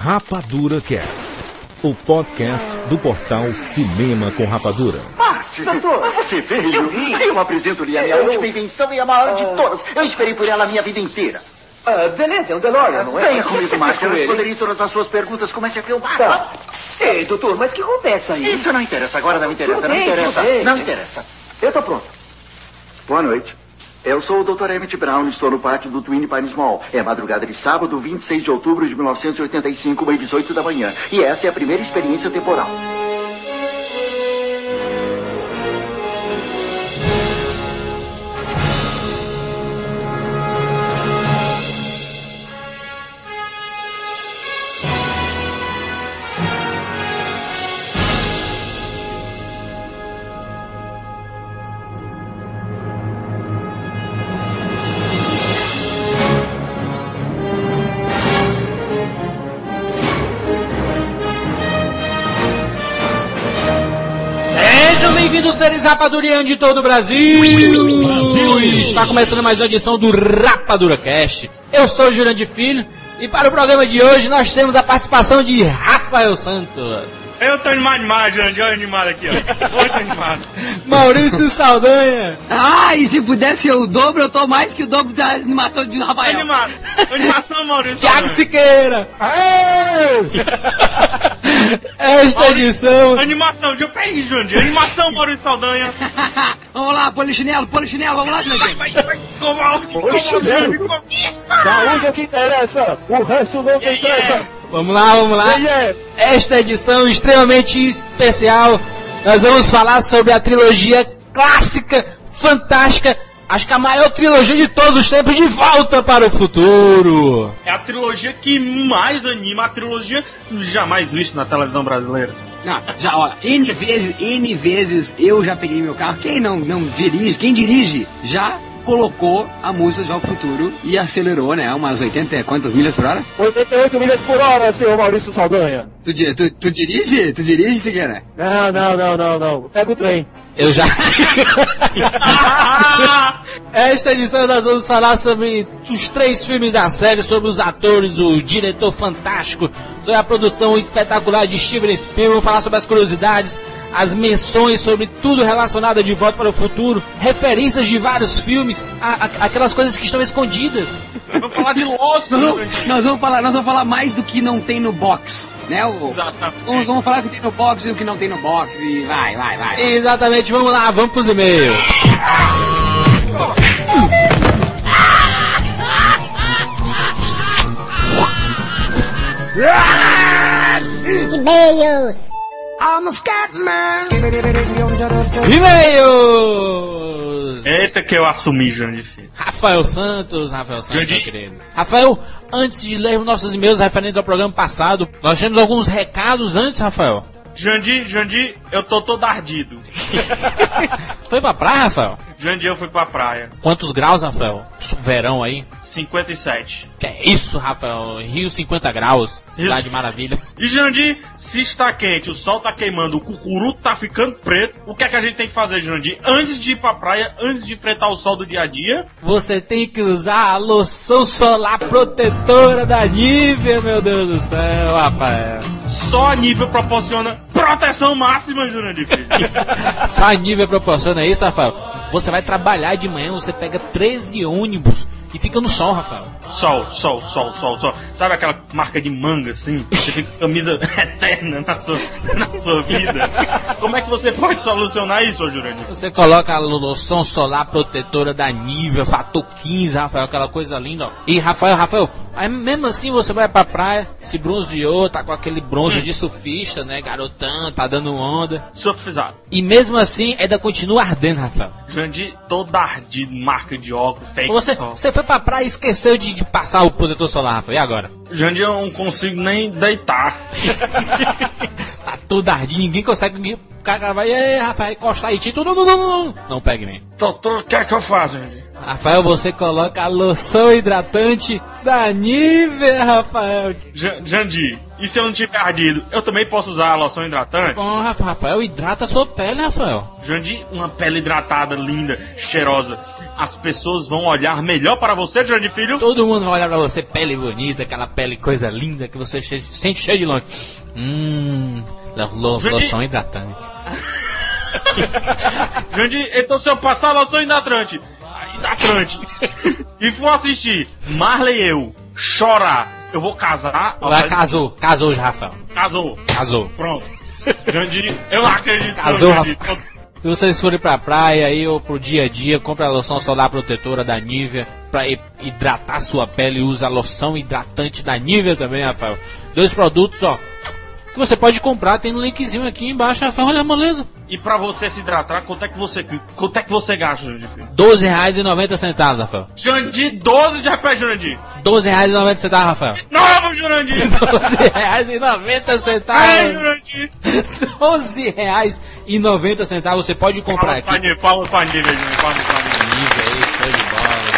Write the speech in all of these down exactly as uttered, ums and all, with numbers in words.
Rapadura Cast, o podcast do portal Cinema com Rapadura. Marte, doutor, você veio? Eu vim. Eu apresento-lhe a minha eu... última invenção e a maior uh... de todas. Eu esperei por ela a minha vida inteira. Uh, beleza, é um DeLorean, não é? Venha comigo, Marte. Eu responderei todas as suas perguntas. Comece a filmar. Tá. Ei, doutor, mas o que acontece aí? Isso não interessa, agora não interessa, tudo não bem, interessa. Tudo bem. Não interessa. Eu tô pronto. Boa noite. Eu sou o doutor Emmett Brown e estou no pátio do Twin Pines Mall. É madrugada de sábado, vinte e seis de outubro de mil novecentos e oitenta e cinco, uma e dezoito da manhã. E essa é a primeira experiência temporal. Bem-vindos, seres rapadurianos de todo o Brasil. Brasil! Está começando mais uma edição do Rapadura Cast. Eu sou o Jurandir Filho e para o programa de hoje nós temos a participação de Rafael Santos. Eu tô animado demais, Jurandir, olha animado aqui, ó. Hoje tô animado. Maurício Saldanha. Ah, e se pudesse ser o dobro, eu tô mais que o dobro da animação de Rafael. Animado. Animação, Maurício Thiago Saldanha. Siqueira. Esta Maurício, edição... Animação, eu peraí, Jurandir. Animação, Maurício Saldanha. Vamos lá, polichinelo, polichinelo, vamos lá, Jurandir. Vai, vai, vai. Kowalski, Polichinelo. Saúde é o que interessa. O resto não Yeah, interessa. yeah. Vamos lá, vamos lá. Yeah, yeah. Esta edição extremamente especial, nós vamos falar sobre a trilogia clássica, fantástica, acho que a maior trilogia de todos os tempos, De Volta para o Futuro. É a trilogia que mais anima, a trilogia jamais vista na televisão brasileira. Não, já, ó, N vezes, N vezes eu já peguei meu carro. Quem não, não dirige, quem dirige já colocou a música de Volta ao Futuro e acelerou, né, umas oitenta, quantas milhas por hora? oitenta e oito milhas por hora, senhor Maurício Saldanha. Tu, di- tu, tu dirige? Tu dirige, Siqueira? Não, não, não, não, não. Pega o trem. Eu já... Esta edição nós vamos falar sobre os três filmes da série, sobre os atores, o diretor fantástico, sobre a produção espetacular de Steven Spielberg, vamos falar sobre as curiosidades, as menções sobre tudo relacionado a De Volta para o Futuro, referências de vários filmes, a, a, aquelas coisas que estão escondidas. Vamos falar de Lost, Nós vamos, Jurandir. nós vamos falar, nós vamos falar mais do que não tem no box, né? O, Exatamente. vamos, vamos falar o que tem no box e o que não tem no box e vai, vai, vai. vai. Exatamente, vamos lá, vamos pros e-mails. E-mails. E-mails! Eita que eu assumi, Jurandir. Rafael Santos, Rafael Santos, Jurandir. meu querido. Rafael, antes de lermos nossos e-mails referentes ao programa passado, nós temos alguns recados antes, Rafael. Jurandir, Jurandir, eu tô todo ardido. Foi pra praia, Rafael? Jurandir, eu fui pra praia. Quantos graus, Rafael? Verão aí? cinquenta e sete. Que é isso, Rafael? Rio cinquenta graus, cidade Isso. maravilha. E Jurandir, se está quente, o sol tá queimando, o cucuru tá ficando preto, o que é que a gente tem que fazer, Jurandir? Antes de ir pra praia, antes de enfrentar o sol do dia a dia, Você tem que usar a loção solar protetora da Nivea, meu Deus do céu, Rafael. só a nível proporciona proteção máxima, Jurandir, filho. Só a Nivea proporciona isso, Rafael. Você vai trabalhar de manhã, você pega treze ônibus e fica no sol, Rafael. Sol, sol, sol, sol, sol. Sabe aquela marca de manga, assim? Você fica com camisa eterna na sua, na sua vida. Como é que você pode solucionar isso, ô Jurandir? Você coloca a loção solar protetora da Nivea, fator quinze, Rafael, aquela coisa linda, ó. E Rafael, Rafael, aí mesmo assim você vai pra praia, se bronzeou, tá com aquele bronze de surfista, né, garotão, tá dando onda. Surfizado. E mesmo assim ainda continua ardendo, Rafael. Jurandir, todo ardido, marca de óculos, fake Você, sol. você foi pra praia e esqueceu de, de passar o protetor solar, Rafael, e agora? Jurandir, eu não consigo nem deitar. Tá todo ardido, ninguém consegue... O cara vai, ei, Rafael, encostar em ti, tu, não, não, não, não, não pegue em mim. Doutor, o que é que eu faço, Jurandir? Rafael, você coloca a loção hidratante da Nivea, Rafael. J- Jurandir, e se eu não tiver ardido, eu também posso usar a loção hidratante? Bom, Rafael, hidrata a sua pele, Rafael. Jurandir, uma pele hidratada, linda, cheirosa. as pessoas vão olhar melhor para você, Jurandir Filho? Todo mundo vai olhar pra você, pele bonita, aquela pele coisa linda que você che- sente cheio de longe. Hum, lo- lo- loção hidratante. Jurandir, então se eu passar loção hidratante, hidratante, e for assistir Marley e eu chorar, eu vou casar. Vai, casou, casou já, Rafael. Casou. Casou. Pronto. Jurandir, eu não acredito. Casou, Jurandir. Rafael. Se vocês forem pra praia aí ou pro dia a dia, compra a loção solar protetora da Nivea pra hi- hidratar sua pele e usa a loção hidratante da Nivea também, Rafael. Dois produtos, ó, que você pode comprar, tem no linkzinho aqui embaixo, Rafael, olha a moleza. E pra você se hidratar, quanto é que você, quanto é que você gasta, Jurandir Filho? doze reais e noventa centavos, Rafael. Jurandir, doze de repente, Jurandir. doze reais e noventa centavos, Rafael. Novo, Jurandir. doze reais e noventa Ai, centavos. Jurandir. doze reais e noventa centavos, você pode comprar Fala aqui. pra Fala pra Nívia, Jurandir. Fala pra Nívia. Nivea aí, show de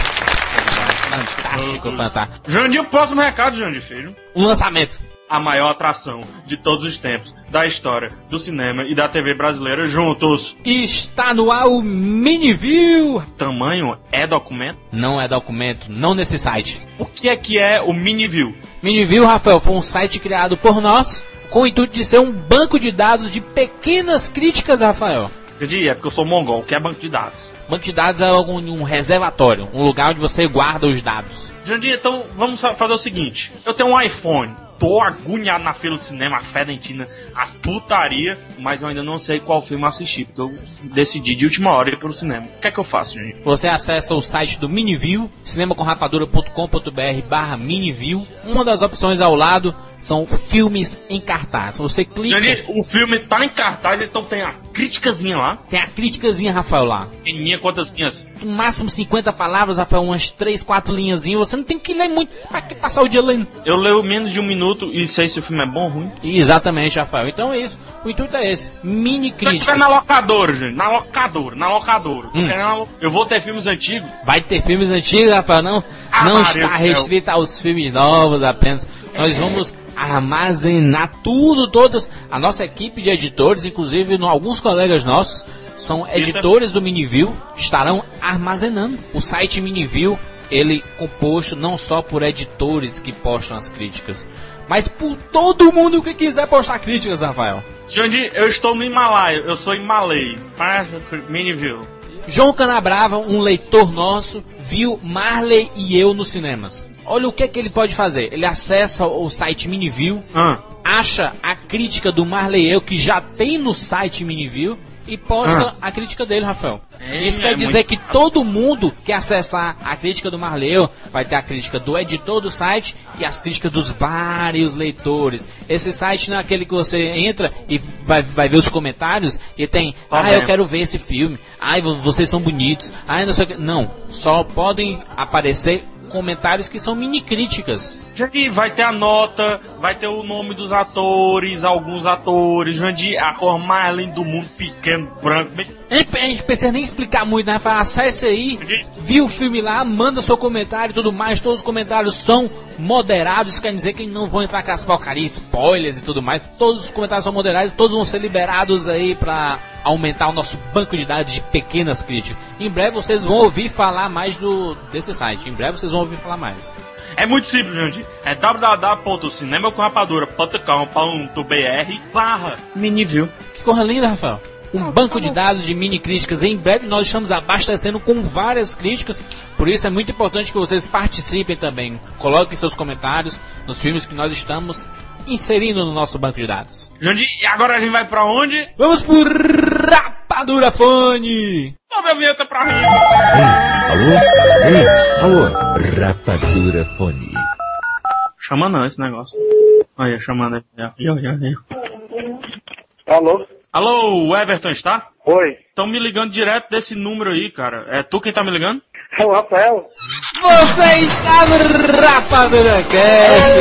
bola. Fantástico, fantástico. Jurandir, o próximo recado, Jurandir Filho. Um lançamento. A maior atração de todos os tempos, da história, do cinema e da T V brasileira juntos. Está no ar o Miniview. Tamanho é documento? Não é documento, não nesse site. O que é que é o Miniview? Miniview, Rafael, foi um site criado por nós com o intuito de ser um banco de dados de pequenas críticas, Rafael. Jurandir, é porque eu sou mongol, que é banco de dados. Banco de dados é algum, um reservatório, um lugar onde você guarda os dados. Jurandir, então vamos fazer o seguinte. Eu tenho um iPhone. Tô agoniado na fila do cinema, a fedentina, a putaria, mas eu ainda não sei qual filme assistir, porque eu decidi de última hora ir pro cinema. O que é que eu faço, gente? Você acessa o site do Miniview, cinemaconrapadura.com.br barra Miniview. Uma das opções ao lado são filmes em cartaz. Você clica... Gente, o filme tá em cartaz, então tem a criticazinha lá. Tem a criticazinha, Rafael, lá. Tem minha, quantas linhas? No máximo cinquenta palavras, Rafael, umas três, quatro linhazinhas. Você não tem que ler muito, pra que passar o dia lendo? Eu leio menos de um minuto e sei se o filme é bom ou ruim. Exatamente, Rafael. Então é isso. O intuito é esse. Mini Se eu crítica. estiver na locadora, gente, na locadora, na locadora. Tô Hum. querendo- Eu vou ter filmes antigos. Vai ter filmes antigos, Rafael. Não, Ah, não Maria está do céu. restrito aos filmes novos apenas. Nós vamos armazenar tudo, todas. A nossa equipe de editores, inclusive no, alguns colegas nossos, são editores do Miniview, estarão armazenando. O site Miniview, ele composto não só por editores que postam as críticas, mas por todo mundo que quiser postar críticas, Rafael. Jandir, eu estou no Himalaia, eu sou em malês. Mas Miniview. João Canabrava, um leitor nosso, viu Marley e eu nos cinemas. Olha o que é que ele pode fazer. Ele acessa o site Miniview, Ah. acha a crítica do Marley e eu, que já tem no site Miniview, e posta a crítica dele, Rafael. É, Isso é quer dizer muito- que todo mundo que acessar a crítica do Marley e eu vai ter a crítica do editor do site e as críticas dos vários leitores. Esse site não é aquele que você entra e vai, vai ver os comentários e tem, Tá ah, bem. eu quero ver esse filme, ai, vo- vocês são bonitos, ai, não sei o que. Não, só podem aparecer comentários que são mini críticas. Jandir, vai ter a nota, vai ter o nome dos atores, alguns atores. Jandir, a cor mais linda do mundo, pequeno, branco. Bem... A gente, a gente precisa nem explicar muito, né? Fala, acesse aí, viu o filme lá, manda seu comentário e tudo mais. Todos os comentários são moderados, isso quer dizer que não vão entrar aquelas porcarias, spoilers e tudo mais. Todos os comentários são moderados, todos vão ser liberados aí pra aumentar o nosso banco de dados de pequenas críticas. Em breve vocês vão ouvir falar mais do desse site, em breve vocês vão ouvir falar mais. É muito simples, Jandir. É w w w ponto cinema com rapadura ponto com ponto b r barra Miniview. Que coisa linda, Rafael. Um banco de dados de mini críticas. Em breve nós estamos abastecendo com várias críticas. Por isso é muito importante que vocês participem também. Coloquem seus comentários nos filmes que nós estamos inserindo no nosso banco de dados. Jandir, e agora a gente vai pra onde? Vamos por Rapadura Fone! Sobe a vinheta pra mim. Alô? Ei, alô? Rapadura Fone. Chama não esse negócio. Olha, chamando aí. Aí, aí, aí. Alô? Alô, o Everton está? Oi. Estão me ligando direto desse número aí, cara. É tu quem tá me ligando? É o Rafael? Você está no Rapadura Cast!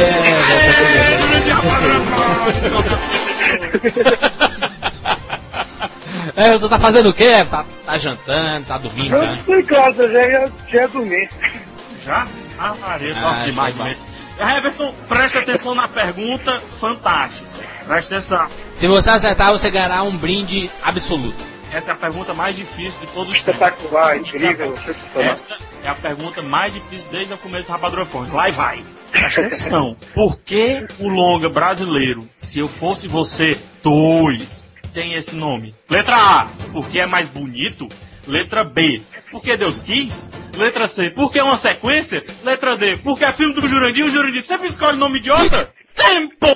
É, tu tá fazendo o quê? Tá, tá jantando, tá dormindo Eu já? estou em casa, eu já ia, já ia dormir. Já? Ah, Maria, Ah, top demais show de mesmo. Everton, presta atenção na pergunta fantástica. Presta atenção. Se você acertar, você ganhará um brinde absoluto. essa é a pergunta mais difícil de todos os tempos. Espetacular, incrível. Essa é a pergunta mais difícil desde o começo do Rapadura Fone. Lá vai. Presta atenção. Por que o longa brasileiro, Se Eu Fosse Você dois, tem esse nome? Letra A, porque é mais bonito. Letra B, porque Deus quis. Letra C, porque é uma sequência. Letra D, porque é filme do Jurandir. O Jurandir sempre escolhe nome idiota. Tempo!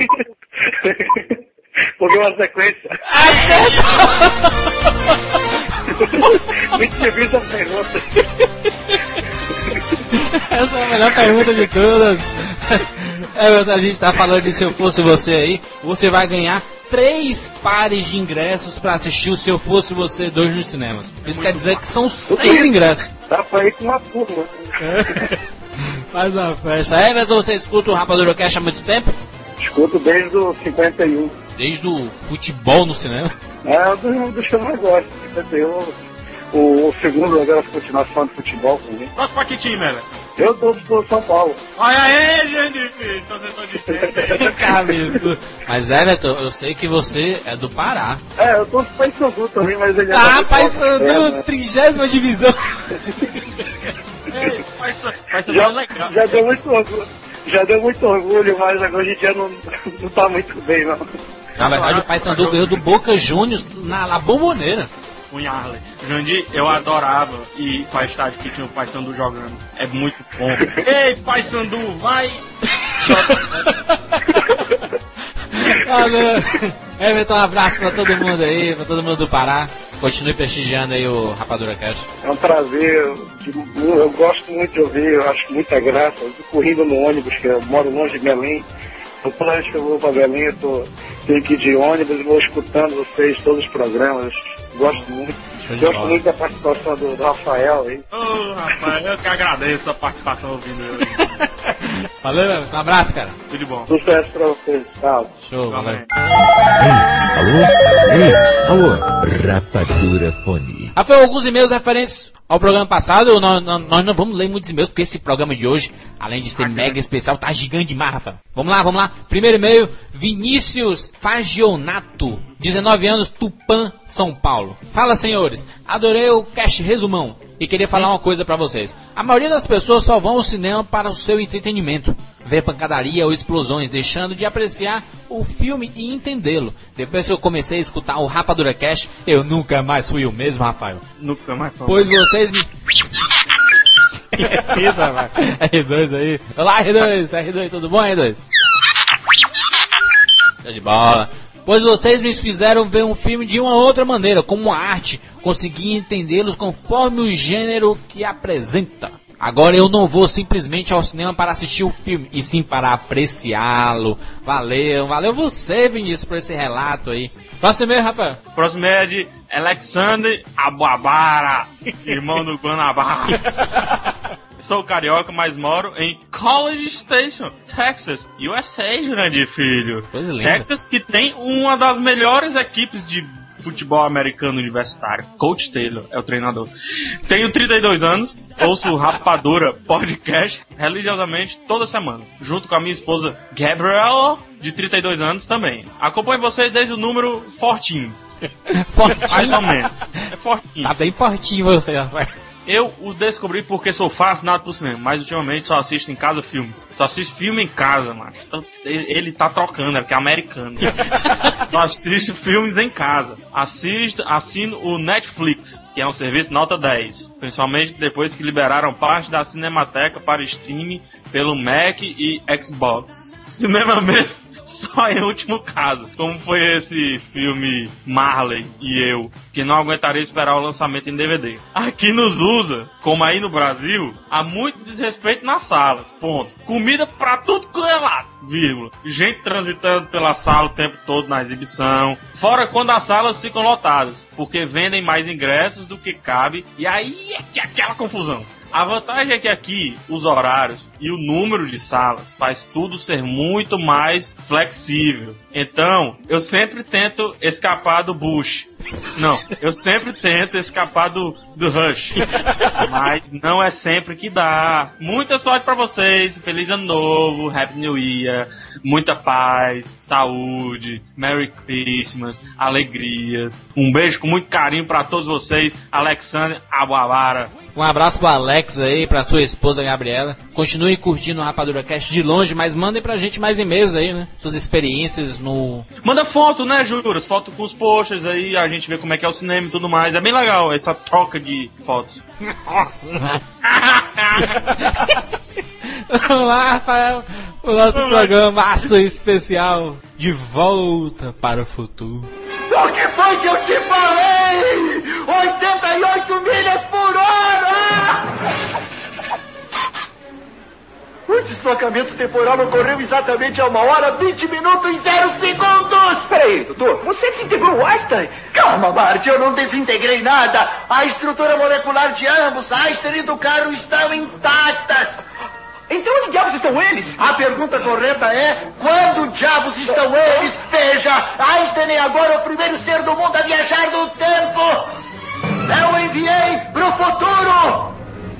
Porque é uma sequência. Muito difícil a pergunta. Essa é a melhor pergunta de todas. É, a gente tá falando de Se Eu Fosse Você aí. Você vai ganhar três pares de ingressos pra assistir o Se Eu Fosse Você dois nos cinemas. Isso quer dizer que são seis ingressos. Dá pra ir com uma turma. Faz uma festa. Everton, você escuta o Rapadura Cast há muito tempo? Escuto desde o cinquenta e um. Desde o futebol no cinema? É um dos, dos que eu mais gosto. cinquenta e um. O, o segundo agora a continuação de futebol também. Nossa, pra que time, velho? Eu tô pro São Paulo. Olha aí, gente, filho. Tô sendo distante. Cabeça. Mas, Everton, eu sei que você é do Pará. É, eu tô pro Paysandu também, mas ele é... Ah, Paysandu, trigésima divisão. Ei, Paysandu já, é legal. já deu muito orgulho. Já deu muito orgulho, mas agora hoje em dia não, não tá muito bem, não. Na verdade, o Paysandu ganhou do Boca Juniors na La Bombonera. Com Yarley. Jandir, eu adorava ir para estádio que tinha o Paysandu jogando. É muito bom. Ei, Paysandu, vai! Everton, um abraço pra todo mundo aí, pra todo mundo do Pará. Continue prestigiando aí o Rapadura Cast. É um prazer, eu, eu gosto muito de ouvir, eu acho muita graça. Eu tô correndo no ônibus, que eu moro longe de Belém. Toda vez que eu vou pra Belém, eu tô, tenho que ir de ônibus e vou escutando vocês, todos os programas. Gosto muito. Gosto bola. muito da participação do, do Rafael aí. Ô, oh, Rafael, eu que agradeço a participação ouvindo eu. Valeu, um abraço, cara. Tudo de bom. Sucesso pra vocês. Tchau. Show, valeu. Alô? Ei, alô? Rapadura Fone. Rafael, alguns e-mails referentes ao programa passado. Nós, nós, nós não vamos ler muitos e-mails, porque esse programa de hoje, além de ser ah, mega especial, tá gigante demais, Rafael. Vamos lá, vamos lá. Primeiro e-mail, Vinícius Fagionato, dezenove anos, Tupã, São Paulo. Fala, senhores. Adorei o cast resumão. E queria falar uma coisa pra vocês. A maioria das pessoas só vão ao cinema para o seu entretenimento. Ver pancadaria ou explosões, deixando de apreciar o filme e entendê-lo. Depois que eu comecei a escutar o Rapadura Cast, eu nunca mais fui o mesmo, Rafael. Nunca mais foi. Pois vocês me... Isso, rapaz. R dois aí. Olá, R dois. R dois, tudo bom, R dois? Show de bola. Pois vocês me fizeram ver um filme de uma outra maneira, como a arte, consegui entendê-los conforme o gênero que apresenta. Agora eu não vou simplesmente ao cinema para assistir o filme, e sim para apreciá-lo. Valeu, valeu você, Vinícius, por esse relato aí. Próximo e-mail, Rafael. Próximo é de Alexander Abuabara, irmão do Guanabara. Sou carioca, mas moro em College Station, Texas, U S A, grande filho. Coisa linda. Texas, que tem uma das melhores equipes de futebol americano universitário. Coach Taylor é o treinador. Tenho trinta e dois anos, ouço o Rapadura Podcast religiosamente toda semana, junto com a minha esposa Gabriela, de trinta e dois anos também. Acompanho vocês desde o número fortinho. Fortinho? Mais ou menos. É fortinho. Tá bem fortinho você, rapaz. Eu o descobri porque sou fascinado por cinema, mas ultimamente só assisto em casa filmes. Só assisto filme em casa, macho. Então, ele tá trocando, é porque é americano. Só assisto filmes em casa. Assisto, assino o Netflix, que é um serviço nota dez. Principalmente depois que liberaram parte da Cinemateca para streaming pelo Mac e Xbox. Cinema mesmo. Só em último caso, como foi esse filme Marley e Eu, que não aguentaria esperar o lançamento em D V D. Aqui nos U S A, como aí no Brasil, há muito desrespeito nas salas, ponto. Comida pra tudo que é lado, vírgula. Gente transitando pela sala o tempo todo na exibição, fora quando as salas ficam lotadas, porque vendem mais ingressos do que cabe, e aí é que é aquela confusão. A vantagem é que aqui, os horários e o número de salas faz tudo ser muito mais flexível. Então, eu sempre tento escapar do bush. Não, eu sempre tento escapar do, do rush. Mas não é sempre que dá. Muita sorte pra vocês. Feliz Ano Novo, Happy New Year. Muita paz, saúde, Merry Christmas, alegrias. Um beijo com muito carinho pra todos vocês. Alexandre Abuavara. Um abraço pro Alex aí, pra sua esposa Gabriela. Continue curtindo o Rapadura Cast de longe, mas mandem pra gente mais e-mails aí, né? Suas experiências no... Manda foto, né, Juras? Foto com os posters aí, a gente vê como é que é o cinema e tudo mais. É bem legal essa troca de fotos. Vamos lá, Rafael. O nosso Vamos programa aço especial De Volta para o Futuro. O que foi que eu te falei? oitenta e oito milhas por hora! O deslocamento temporal ocorreu exatamente a uma hora, vinte minutos e zero segundos! Peraí, doutor, você desintegrou o Einstein? Calma, Bart, eu não desintegrei nada! A estrutura molecular de ambos, Einstein e do carro, estão intactas! Então onde diabos estão eles? A pergunta correta é, quando diabos estão eles? Veja, Einstein é agora o primeiro ser do mundo a viajar no tempo! Eu enviei pro futuro!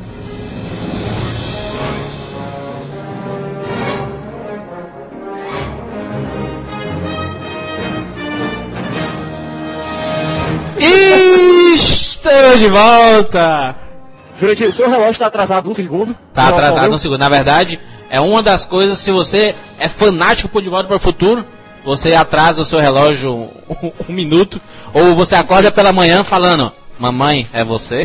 Estamos de volta! Jurandir, o seu relógio está atrasado um segundo. Tá atrasado um segundo. Na verdade, é uma das coisas, se você é fanático por De Volta para o Futuro, você atrasa o seu relógio um, um minuto, ou você acorda pela manhã falando, mamãe, é você?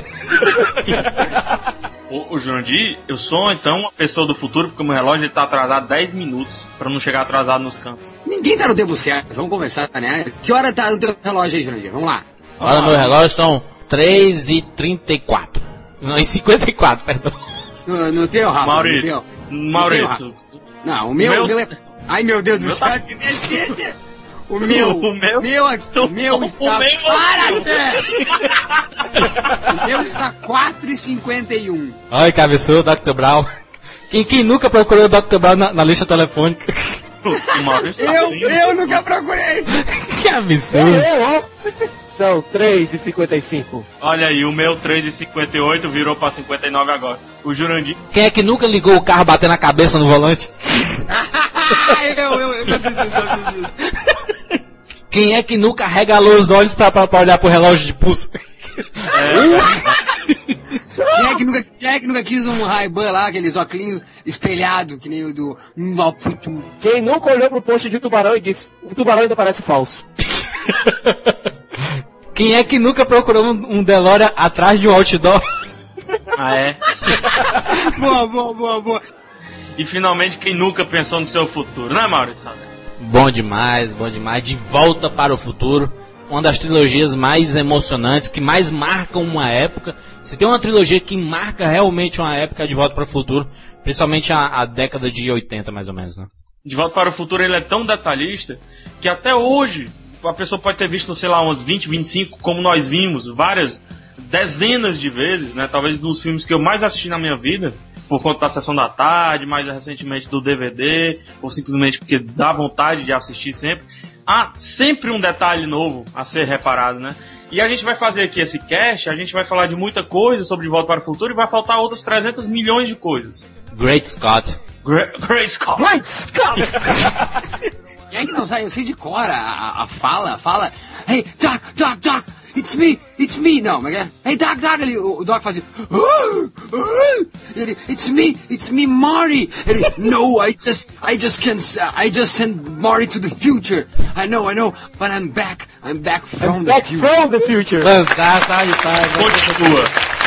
O, o Jurandir, eu sou então uma pessoa do futuro, porque o meu relógio está atrasado dez minutos, para não chegar atrasado nos cantos. Ninguém tá no tempo certo, vamos conversar, né? Que hora tá no teu relógio aí, Jurandir? Vamos lá. Olha, meu relógio são três e trinta e quatro. Não, e cinquenta e quatro, perdão. No, no teu, Rafa. Maurício. No teu. Maurício. No teu, não, o meu, meu... o meu é... Ai, meu Deus do céu, que decide! O meu, o meu, meu aqui, o meu está... Meu... Para, Tchê! O meu está quatro e cinquenta e um. Ai, cabeçudo, doutor Brown. Quem, quem nunca procurou o doutor Brown na, na lista telefônica? O Maurício tá eu, assim. eu nunca procurei! Que absurdo! São três e cinquenta e cinco. Olha aí, o meu três e cinquenta e oito virou pra cinquenta e nove agora. O Jurandir... Quem é que nunca ligou o carro batendo a cabeça no volante? eu, eu, eu já fiz isso, eu fiz isso. Quem é que nunca regalou os olhos pra, pra, pra olhar pro relógio de pulso? É. Quem, é que nunca, quem é que nunca quis um Ray-Ban lá, aqueles óculos espelhados, que nem o do... Quem nunca olhou pro post de tubarão e disse, o tubarão ainda parece falso. Quem é que nunca procurou um, um DeLorean atrás de um outdoor? Ah, é? Boa, boa, boa, boa. E finalmente, quem nunca pensou no seu futuro, né, Maurício? Bom demais, bom demais. De Volta para o Futuro. Uma das trilogias mais emocionantes, que mais marcam uma época. Se tem uma trilogia que marca realmente uma época, é De Volta para o Futuro. Principalmente a, a década de oitenta, mais ou menos, né? De Volta para o Futuro, ele é tão detalhista que até hoje a pessoa pode ter visto, sei lá, umas vinte, vinte e cinco, como nós vimos, várias, dezenas de vezes, né? Talvez dos filmes que eu mais assisti na minha vida, por conta da Sessão da Tarde, mais recentemente do D V D, ou simplesmente porque dá vontade de assistir sempre. Há sempre um detalhe novo a ser reparado, né? E a gente vai fazer aqui esse cast, a gente vai falar de muita coisa sobre De Volta para o Futuro e vai faltar outras trezentos milhões de coisas. Great Scott. Great, Great Scott. Great Scott! Quem é que não sabe? Eu sei de cor a, a, a fala, a fala. Hey, Doc, Doc, Doc, it's me, it's me. Não, mas é. Hey, Doc, Doc, ele, o, o Doc faz assim. Ele, it's me, it's me, Marty. Ele, no, I just, I just can't, uh, I just sent Marty to the future. I know, I know, but I'm back, I'm back from I'm the back future. from the future. Fantástico, tá de paz. Continua.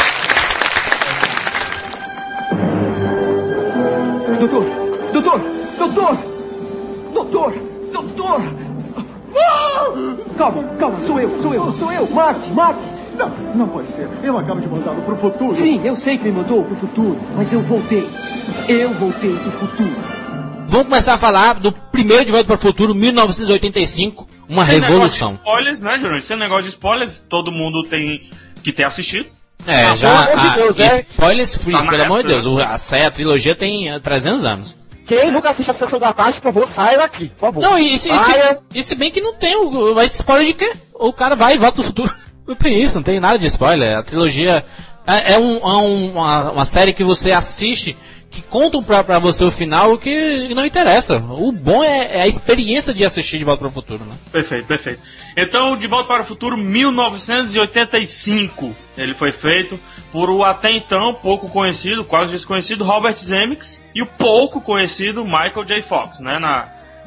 Doutor, doutor, doutor, doutor, doutor. Calma, calma, sou eu, sou eu, sou eu, Marte, Marte. Não, não pode ser. Eu acabo de mandá-lo pro futuro. Sim, eu sei que me mandou pro futuro, mas eu voltei. Eu voltei do futuro. Vamos começar a falar do primeiro De Volta para o Futuro, mil novecentos e oitenta e cinco, uma Sem revolução. Negócio de spoilers, né, Júnior? Sem negócio de spoilers, todo mundo tem que ter assistido. É, Ah, já, pelo amor de a, Deus, é. spoilers free, Tá na pelo amor de época, Deus, o- a, série, a trilogia tem uh, trezentos anos. Quem nunca assiste a Sessão da Tarde, por favor, saia daqui, por favor. Não, e se, e se, Saia. e se bem que não tem, o- vai ter spoiler de quê? o cara vai e volta pro futuro. Não tem isso, não tem nada de spoiler. A trilogia é, é, um, é um, uma, uma série que você assiste, que contam pra, pra você o final, que não interessa. O bom é, é a experiência de assistir De Volta para o Futuro, né? Perfeito, perfeito. Então, De Volta para o Futuro, mil novecentos e oitenta e cinco, ele foi feito por o até então pouco conhecido, quase desconhecido, Robert Zemeckis, e o pouco conhecido Michael J. Fox, né, na,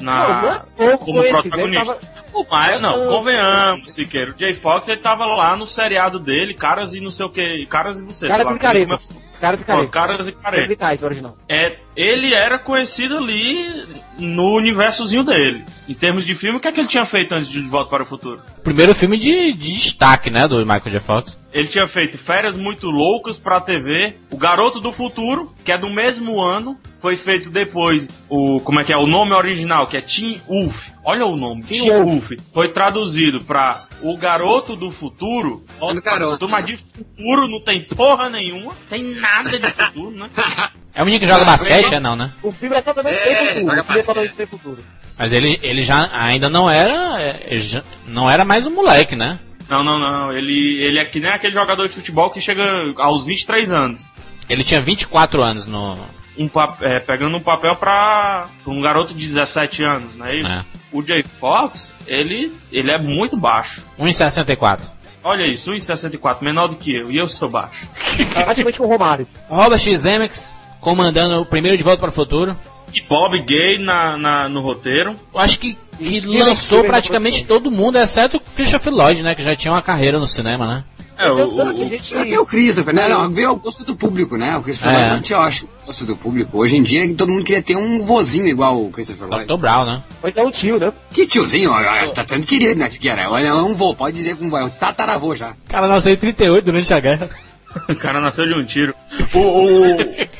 na, não, não como protagonista. Tava... O Maia, não, convenhamos, Siqueiro. O Jay Fox, ele tava lá no seriado dele, Caras e não sei o que, Caras e você. Caras e Caretas. Caras e Caretas. Caras e Caretas. original. É, ele era conhecido ali no universozinho dele. Em termos de filme, o que é que ele tinha feito antes de De Volta para o Futuro? Primeiro filme de, de destaque, né, do Michael J. Fox. Ele tinha feito Férias Muito Loucas pra T V, O Garoto do Futuro, que é do mesmo ano. Foi feito depois o, como é que é, o nome original, que é Teen Wolf. Olha o nome, Teen, Teen Wolf. Foi traduzido pra O Garoto do Futuro. Olha o garoto. Mas de futuro não tem porra nenhuma, tem nada de futuro, né? É o menino que joga ah, basquete, é não, né? O filme é totalmente sem futuro. O filme é totalmente sem futuro. Mas ele, ele já ainda não era, já, não era mais um moleque, né? Não, não, não. Ele, ele é que nem aquele jogador de futebol que chega aos vinte e três anos. Ele tinha vinte e quatro anos no... Um pap- é, pegando um papel pra, pra um garoto de dezessete anos, não é isso? É. O Jay Fox, ele, ele é muito baixo. um e sessenta e quatro. Olha isso, um e sessenta e quatro, menor do que eu, e eu sou baixo. Praticamente um Romário. Robert Zemeckis comandando o primeiro De Volta para o Futuro. E Bob Gay na, na, no roteiro. Eu acho que, que lançou praticamente todo mundo, exceto o Christopher Lloyd, né? Que já tinha uma carreira no cinema, né? É, o, o, o, gente... Até o Christopher, né? Não, veio ao gosto do público, né? O Christopher é. Lloyd, eu acho, o gosto do público. Hoje em dia, todo mundo queria ter um vozinho igual o Christopher Lloyd. doutor Brown, né? Ou então um tio, né? Que tiozinho? Tá sendo querido, né? Sequer. Olha, um vô, pode dizer como vai. O tataravô já. O cara nasceu em trinta e oito durante a guerra. O cara nasceu de um tiro. O, o,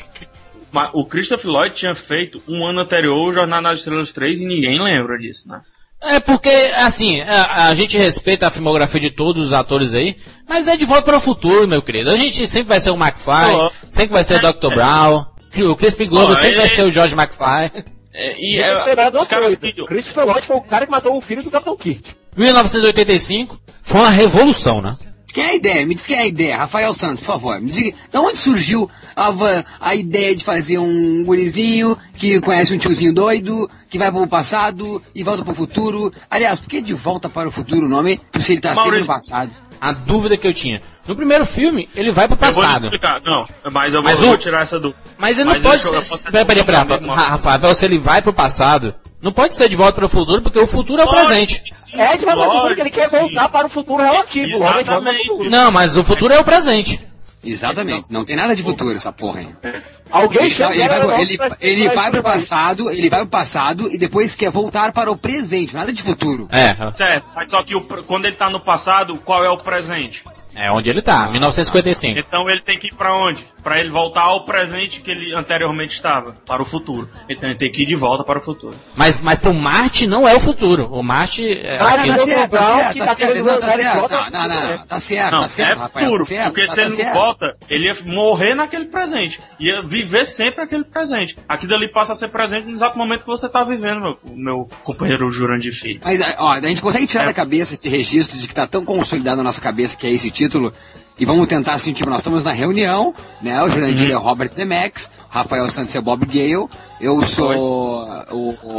o Christopher Lloyd tinha feito um ano anterior o Jornada nas Estrelas três e ninguém lembra disso, né? É porque, assim, a, a gente respeita a filmografia de todos os atores aí, mas é De Volta para o Futuro, meu querido. A gente sempre vai ser o McFly, oh, sempre vai ser o doutor É. Brown, o Crispin Glover oh, sempre é. vai ser o George McFly. É, e é, os caras que... O Christopher Lloyd foi o cara que matou o filho do Capitão Kirk. mil novecentos e oitenta e cinco foi uma revolução, né? Que é a ideia? Me diz que é a ideia, Rafael Santos, por favor. Me diga, de onde surgiu a, a ideia de fazer um gurizinho que conhece um tiozinho doido, que vai pro passado e volta pro futuro? Aliás, por que De Volta para o Futuro o nome? Se ele tá sempre no passado. A dúvida que eu tinha. No primeiro filme, ele vai pro passado. Eu vou explicar. Não, mas eu vou, mas eu vou o... tirar essa dúvida. Mas ele não mas pode ser... Peraí, peraí, peraí. Rafael, se ele vai pro passado, não pode ser De Volta para o Futuro, porque o futuro é o presente. É De Volta para o Futuro que ele quer voltar para o futuro relativo. Exatamente. Não, mas o futuro é o presente. Exatamente, não tem nada de futuro essa porra aí. Alguém ele, ele, vai, ele, ele vai pro passado, ele vai pro passado e depois quer voltar para o presente, nada de futuro. É. Certo, mas só que o, quando ele tá no passado, qual é o presente? É onde ele tá, mil novecentos e cinquenta e cinco. Então ele tem que ir pra onde? Pra ele voltar ao presente que ele anteriormente estava, para o futuro. Então ele tem que ir de volta para o futuro. Mas, mas pro Marte não é o futuro. O Marte é... Ah, aquilo... tá certo, tá certo, tá certo, não, tá certo. Não, não, não, tá certo, não, tá certo, é Rafael, futuro, tá certo, porque tá se ele certo. não volta, ele ia morrer naquele presente. Ia viver sempre aquele presente. Aquilo ali passa a ser presente no exato momento que você tá vivendo, meu, meu companheiro Jurandir Filho. Mas, ó, a gente consegue tirar é. da cabeça esse registro de que tá tão consolidado na nossa cabeça que é esse título. E vamos tentar assim, tipo, nós estamos na reunião, né? O Jurandir uhum. é Robert Zemeckis, Rafael Santos é Bob Gale, eu sou o, o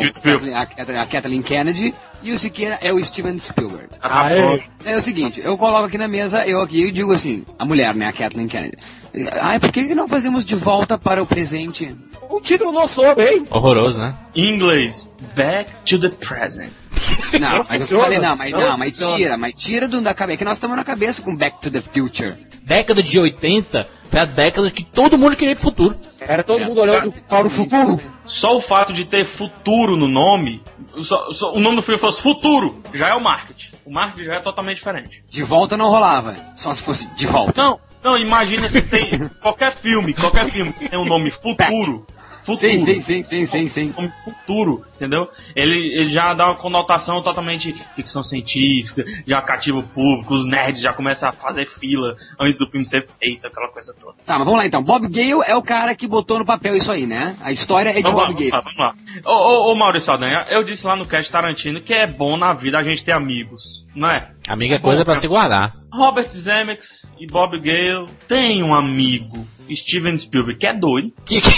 a, a Kathleen Kennedy e o Siqueira é o Steven Spielberg. Ah, é. é o seguinte, eu coloco aqui na mesa, eu aqui eu digo assim, a mulher, né? A Kathleen Kennedy. Ai, por que não fazemos De Volta para o Presente? O título não soa bem. Horroroso, né? Em inglês, Back to the Present. Não, mas eu falei, não, mas não, mas tira, mas tira do, da cabeça, que nós estamos na cabeça com Back to the Future. Década de oitenta foi a década que todo mundo queria ir pro futuro. Era todo é, mundo olhando para o futuro. Só o fato de ter futuro no nome, só, só, o nome do filme fosse futuro, já é o marketing. O marketing já é totalmente diferente. De volta não rolava, só se fosse de volta. Não, não, imagina se tem qualquer filme, qualquer filme que tem o um nome futuro, futuro. Sim, sim, sim, sim, sim, sim. Como futuro, entendeu? Ele, ele já dá uma conotação totalmente ficção científica, já cativa o público, os nerds já começam a fazer fila antes do filme ser feito, aquela coisa toda. Tá, mas vamos lá então. Bob Gale é o cara que botou no papel isso aí, né? A história é de vamos Bob lá, Gale. Vamos lá, vamos lá. Ô, ô, ô Maurício Saldanha, eu disse lá no cast Tarantino que é bom na vida a gente ter amigos, não é? Amigo é coisa bom, pra se guardar. Robert Zemeckis e Bob Gale têm um amigo, Steven Spielberg, que é doido. Que, que...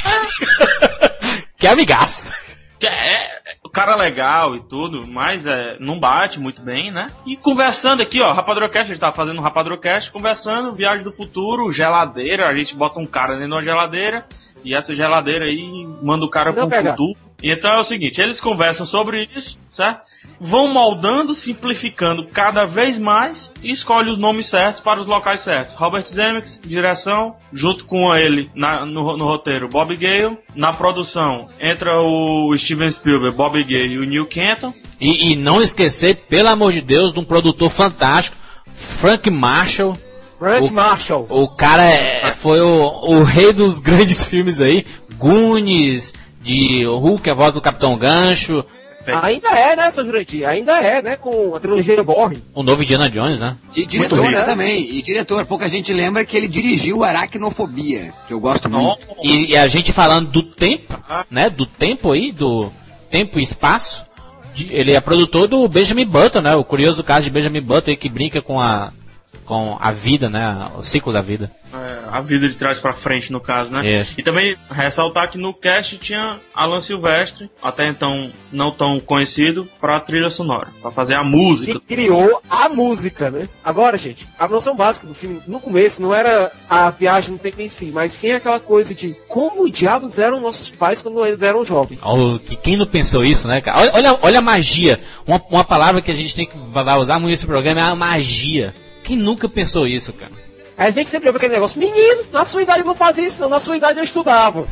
que amigaço. Que é o cara legal e tudo, mas é, não bate muito bem, né? E conversando aqui, ó, Rapadrocast, a gente tá fazendo um Rapadrocast, conversando, Viagem do Futuro, geladeira, a gente bota um cara dentro de uma geladeira, e essa geladeira aí manda o cara Não pro pega. futuro. Então é o seguinte, eles conversam sobre isso, certo? Vão moldando, simplificando cada vez mais e escolhem os nomes certos para os locais certos. Robert Zemeckis, direção, junto com ele na, no, no roteiro, Bob Gale. Na produção, entra o Steven Spielberg, Bob Gale e o Neil Kenton. E, e não esquecer, pelo amor de Deus, de um produtor fantástico, Frank Marshall. Frank o, Marshall. O cara é, foi o, o rei dos grandes filmes aí. Goonies, de Hulk, a voz do Capitão Gancho. Ainda é, né, seu Jurandir? Ainda é, né, com a trilogia Borne. O novo Indiana Jones, né? E diretor né, também. E diretor, pouca gente lembra que ele dirigiu Aracnofobia, que eu gosto muito. E, e a gente falando do tempo, né? Do tempo aí, do tempo e espaço. De, ele é produtor do Benjamin Button, né? O curioso caso de Benjamin Button aí que brinca com a, com a vida, né? O ciclo da vida. É, a vida de trás pra frente, no caso, né? Yes. E também ressaltar que no cast tinha Alan Silvestre, até então não tão conhecido, pra trilha sonora, pra fazer a música. Que criou a música, né? Agora, gente, a noção básica do filme, no começo, não era a viagem no tempo em si, mas sim aquela coisa de como diabos eram nossos pais quando eles eram jovens. Oh, que quem não pensou isso, né, cara? Olha, olha, olha a magia. Uma, uma palavra que a gente tem que vai usar muito nesse programa é a magia. Quem nunca pensou isso, cara? Aí a gente sempre ouve aquele negócio, menino, na sua idade eu não fazia isso não, na sua idade eu estudava.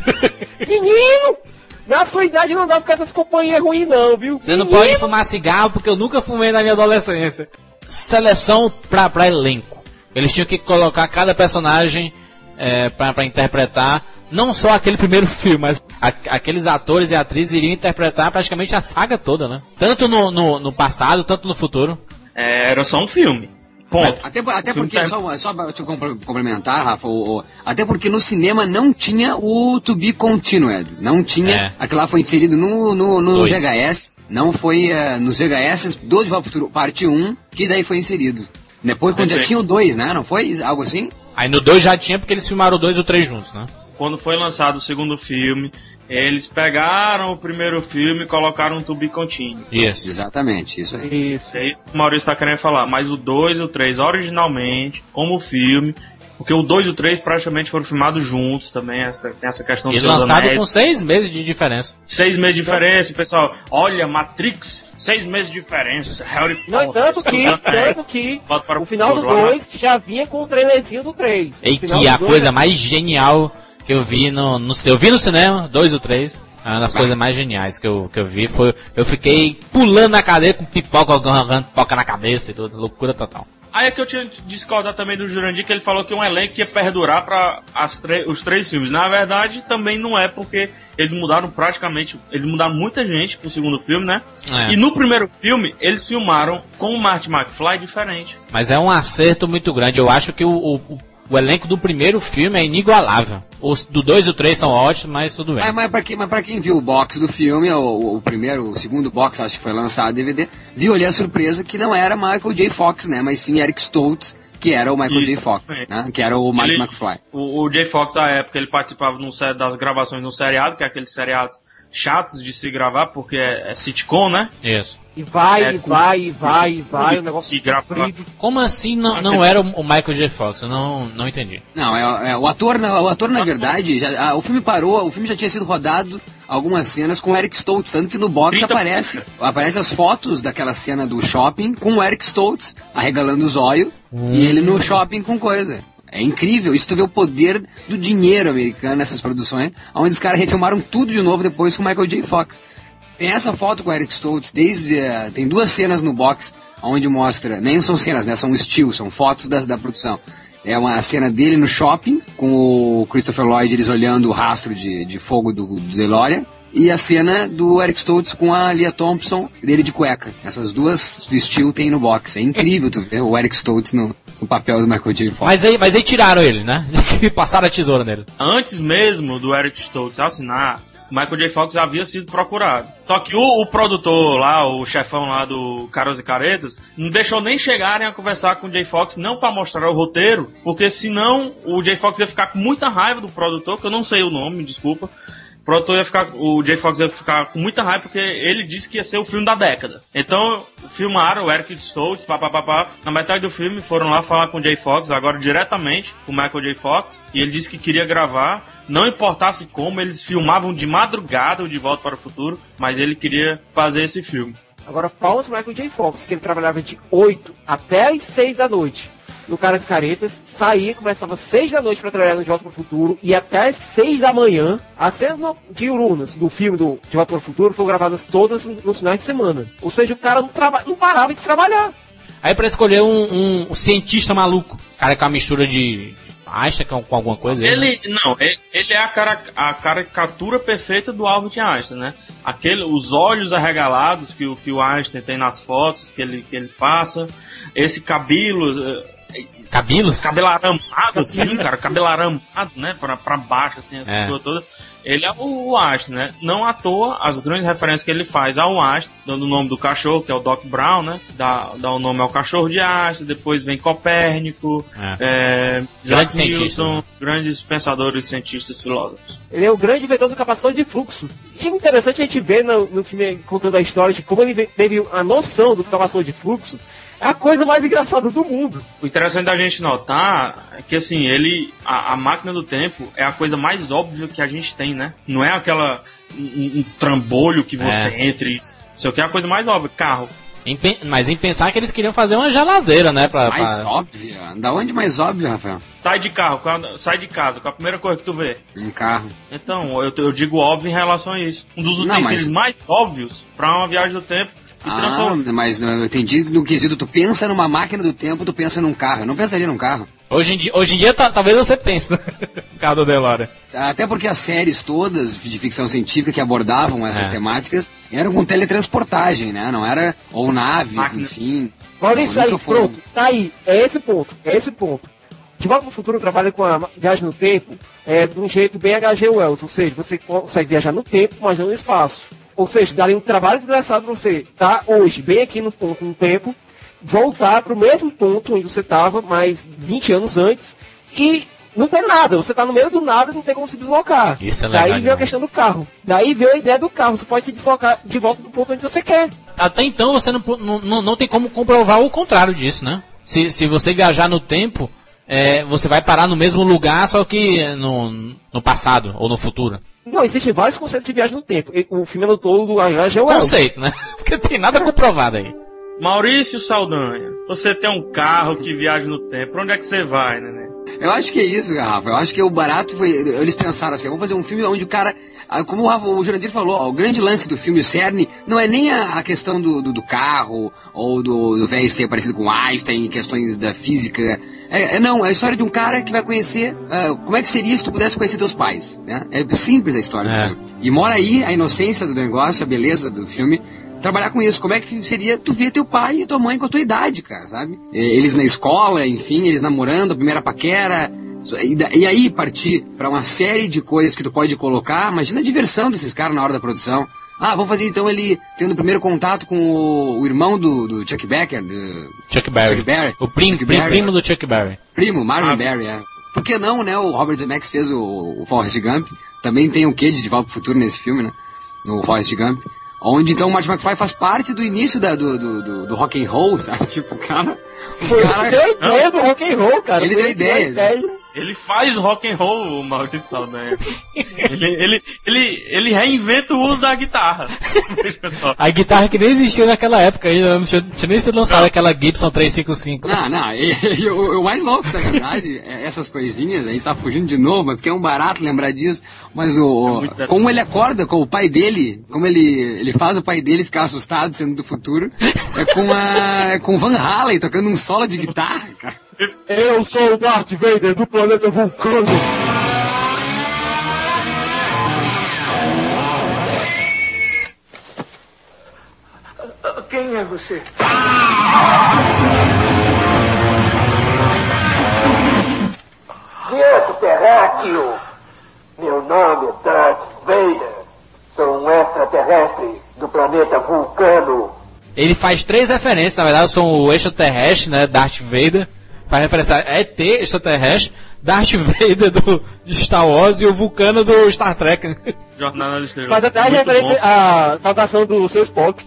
Menino, na sua idade não dava com essas companhias ruins não, viu? Você não pode fumar cigarro porque eu nunca fumei na minha adolescência. Seleção pra, pra elenco. Eles tinham que colocar cada personagem é, pra, pra interpretar, não só aquele primeiro filme, mas a, aqueles atores e atrizes iriam interpretar praticamente a saga toda, né? Tanto no, no, no passado, tanto no futuro. É, era só um filme. Ponto. Até, até porque, só, só deixa eu complementar, Rafa, o, o, até porque no cinema não tinha o To Be Continued, não tinha, é. aquilo lá foi inserido no, no, no V H S, não foi uh, nos V H S do De Volta ao Futuro parte um, que daí foi inserido. Depois, quando já tinha o dois, né, não foi algo assim? Aí no dois já tinha, porque eles filmaram o dois e o três juntos, né? Quando foi lançado o segundo filme, eles pegaram o primeiro filme e colocaram um To Be Continued. Isso. Exatamente, isso aí. Isso. É isso que o Maurício está querendo falar. Mas o dois e o três, originalmente, como filme, porque o dois e o três praticamente foram filmados juntos também, essa, tem essa questão E dos seus lançado anéis. com seis meses de diferença. Seis meses de diferença, pessoal. Olha, Matrix, seis meses de diferença. Harry Não, Potter, tanto que, Seus Anéis. tanto que Volta para o final do futuro, lá. dois já vinha com o trailerzinho do três. E que a coisa mais genial que eu vi no, no eu vi no cinema, dois ou três, uma das coisas mais geniais que eu, que eu vi foi, eu fiquei pulando na cadeira com pipoca, arrancando pipoca na cabeça e tudo, loucura total. Aí é que eu tinha que discordar também do Jurandir, que ele falou que um elenco ia perdurar para os três filmes. Na verdade, também não é, porque eles mudaram praticamente, eles mudaram muita gente pro segundo filme, né? É. E no primeiro filme, eles filmaram com o Marty McFly diferente. Mas é um acerto muito grande, eu acho que o, o, o elenco do primeiro filme é inigualável. Os do dois e o três são ótimos, mas tudo bem. Mas, mas, pra quem, mas pra quem viu o box do filme, o, o primeiro, o segundo box, acho que foi lançado D V D, viu ali a surpresa que não era Michael J. Fox, né? Mas sim Eric Stoltz, que era o Michael Isso, J. Fox, né? Que era o Marty Ele- McFly. O, o Jay Fox, à época, ele participava num, se- das gravações no seriado, que é aqueles seriados chatos de se gravar, porque é, é sitcom, né? Isso. E vai, É, e com- vai, e vai, e vai, o negócio E grava- comprido. Como assim não, não era o Michael J. Fox? Eu não, não entendi. Não, é, é, o ator, na- o ator na verdade, já, a- o filme parou, o filme já tinha sido rodado algumas cenas com o Eric Stoltz, tanto que no box trinta aparece, aparece as fotos daquela cena do shopping com o Eric Stoltz arregalando os olhos e ele no shopping com coisa. É incrível, isso tu vê o poder do dinheiro americano nessas produções, onde os caras refilmaram tudo de novo depois com o Michael J. Fox. Tem essa foto com o Eric Stoltz, desde, uh, tem duas cenas no box onde mostra, nem são cenas, né, são estilos, são fotos das, da produção. É uma cena dele no shopping, com o Christopher Lloyd, eles olhando o rastro de, de fogo do, do DeLorean. E a cena do Eric Stoltz com a Leah Thompson, dele de cueca. Essas duas estilo tem no box. É incrível tu ver o Eric Stoltz no, no papel do Michael J. Fox. Mas aí, mas aí tiraram ele, né? Passaram a tesoura nele. Antes mesmo do Eric Stoltz assinar, o Michael J. Fox havia sido procurado. Só que o, o produtor lá, o chefão lá do Caras e Caretas, não deixou nem chegarem a conversar com o J. Fox, não pra mostrar o roteiro, porque senão o J. Fox ia ficar com muita raiva do produtor, que eu não sei o nome, me desculpa. O produtor ia ficar, o J. Fox ia ficar com muita raiva porque ele disse que ia ser o filme da década. Então, filmaram o Eric Stoltz, papapá. Na metade do filme foram lá falar com o J. Fox, agora diretamente com o Michael J. Fox, e ele disse que queria gravar, não importasse como, eles filmavam de madrugada o De Volta para o Futuro, mas ele queria fazer esse filme. Agora, pausa Michael J. Fox, que ele trabalhava de oito até as seis da noite. No Caras e Caretas, saía, começava às seis da noite para trabalhar no De Volta para o Futuro, e até às seis da manhã, as cenas de Urunas do filme do De Volta para o Futuro foram gravadas todas nos finais de semana. Ou seja, o cara não, traba- não parava de trabalhar. Aí pra escolher um, um, um cientista maluco, cara com a mistura de Einstein com, com alguma coisa. Ele, aí, né? não, ele, ele é a, cara, a caricatura perfeita do Albert Einstein, né? Aquele, os olhos arregalados que o, que o Einstein tem nas fotos que ele, que ele passa, esse cabelo... Cabelos? Cabelo aramado, assim, cara, cabelo aramado, né, pra, pra baixo, assim, essa É. coisa toda. Ele é o, o Einstein, né? Não à toa, as grandes referências que ele faz ao Einstein, dando o nome do cachorro, que é o Doc Brown, né? Dá, dá o nome ao cachorro de Einstein, depois vem Copérnico, É. é, Grandes Isaac cientistas, Newton, né? grandes pensadores, cientistas, filósofos. Ele é o grande inventor do capacitor de fluxo. E é interessante a gente ver no, no filme contando a história de como ele ve- teve a noção do capacitor de fluxo. É a coisa mais engraçada do mundo. O interessante da gente notar é que, assim, ele, a, a máquina do tempo é a coisa mais óbvia que a gente tem, né? Não é aquela, um, um trambolho que você É. entra e... Isso aqui é a coisa mais óbvia, carro. Em pe- mas em pensar que eles queriam fazer uma geladeira, né? Pra, Mais pra... óbvia? Da onde mais óbvio, Rafael? Sai de carro, qual a- sai de casa, qual a primeira coisa que tu vê? Um carro. Então, eu, eu digo óbvio em relação a isso. Um dos Não, utensílios mas- mais óbvios pra uma viagem do tempo. E Ah, transforma. mas eu entendi no quesito, tu pensa numa máquina do tempo, tu pensa num carro. Eu não pensaria num carro. Hoje em dia, hoje em dia tá- talvez você pense, né? O carro do DeLorean. Até porque as séries todas de ficção científica que abordavam essas É. temáticas eram com teletransportagem, né? Não era, ou naves, Máquina. enfim. Olha isso Nunca aí, foram- pronto. Tá aí. É esse ponto. É esse ponto. De Volta para o Futuro trabalha com a viagem no tempo é, de um jeito bem H G Wells. Ou seja, você consegue viajar no tempo, mas não no espaço. Ou seja, daria um trabalho desgraçado para você estar hoje, bem aqui no ponto, no tempo, voltar para o mesmo ponto onde você estava, mais vinte anos antes, e não tem nada. Você está no meio do nada e não tem como se deslocar. Isso é legal Daí veio a demais. questão do carro. Daí veio a ideia do carro. Você pode se deslocar de volta do ponto onde você quer. Até então você não, não, não- não tem como comprovar o contrário disso, né? Se, se você viajar no tempo, é, você vai parar no mesmo lugar, só que no, no passado ou no futuro. Não, existem vários conceitos de viagem no tempo. E o filme é todo do H G Wells. Conceito, né? Porque tem nada comprovado aí. Maurício Saldanha, você tem um carro que viaja no tempo. Pra onde é que você vai, né? Eu acho que é isso, Rafa. Eu acho que o barato foi. Eles pensaram assim: vamos fazer um filme onde o cara. ah, Como o, Rafa, o Jurandir falou, ó, o grande lance do filme, o cerne, não é nem a, a questão do, do, do carro, ou do, do velho ser parecido com Einstein, questões da física. É, é, não, é a história de um cara que vai conhecer. ah, como é que seria se tu pudesse conhecer teus pais? Né? É simples a história É. do filme. E mora aí a inocência do negócio, a beleza do filme. Trabalhar com isso, como é que seria tu ver teu pai e tua mãe com a tua idade, cara, sabe? Eles na escola, enfim, eles namorando, a primeira paquera, e, da- e aí partir pra uma série de coisas que tu pode colocar. Imagina a diversão desses caras na hora da produção. Ah, vamos fazer então ele tendo o primeiro contato com o, o irmão do, do Chuck Becker, do Chuck Berry. Chuck Berry. O prim, Chuck prim- Berry. primo do Chuck Berry. Primo, Marvin Ah. Berry, é. Por que não, né? O Robert Zemeckis fez o, o Forrest Gump. Também tem o quê de De Volta pro Futuro nesse filme, né? No Forrest Gump. Onde então o Marty McFly faz parte do início da, do, do, do, do rock and roll, sabe? Tipo, o cara... O Foi ele que deu a cara ideia do rock and roll, cara. Ele Foi deu ele que ideia, né? Ele faz rock and roll, o Maurício Saldanha. ele, ele, ele, ele reinventa o uso da guitarra. Pessoal. A guitarra que nem existia naquela época ainda, não tinha, tinha nem sido lançada aquela Gibson trezentos e cinquenta e cinco. Não, não, e, e o, o mais louco, na verdade, é essas coisinhas, a gente tá fugindo de novo, mas porque é um barato lembrar disso, mas o, o- É muito como ele acorda com o pai dele, como ele, ele faz o pai dele ficar assustado sendo do futuro, é com a, é com o Van Halen tocando um solo de guitarra, cara. Eu sou o Darth Vader do planeta Vulcano. Quem é você? Quieto, terráqueo! Meu nome é Darth Vader. Sou um extraterrestre do planeta Vulcano. Ele faz três referências, na verdade, são o extraterrestre, né, Darth Vader, faz referência a E T, extraterrestre, Darth Vader do, de Star Wars e o Vulcano do Star Trek, né? Jornada das Estrelas. Faz até a referência à saudação do seu Spock.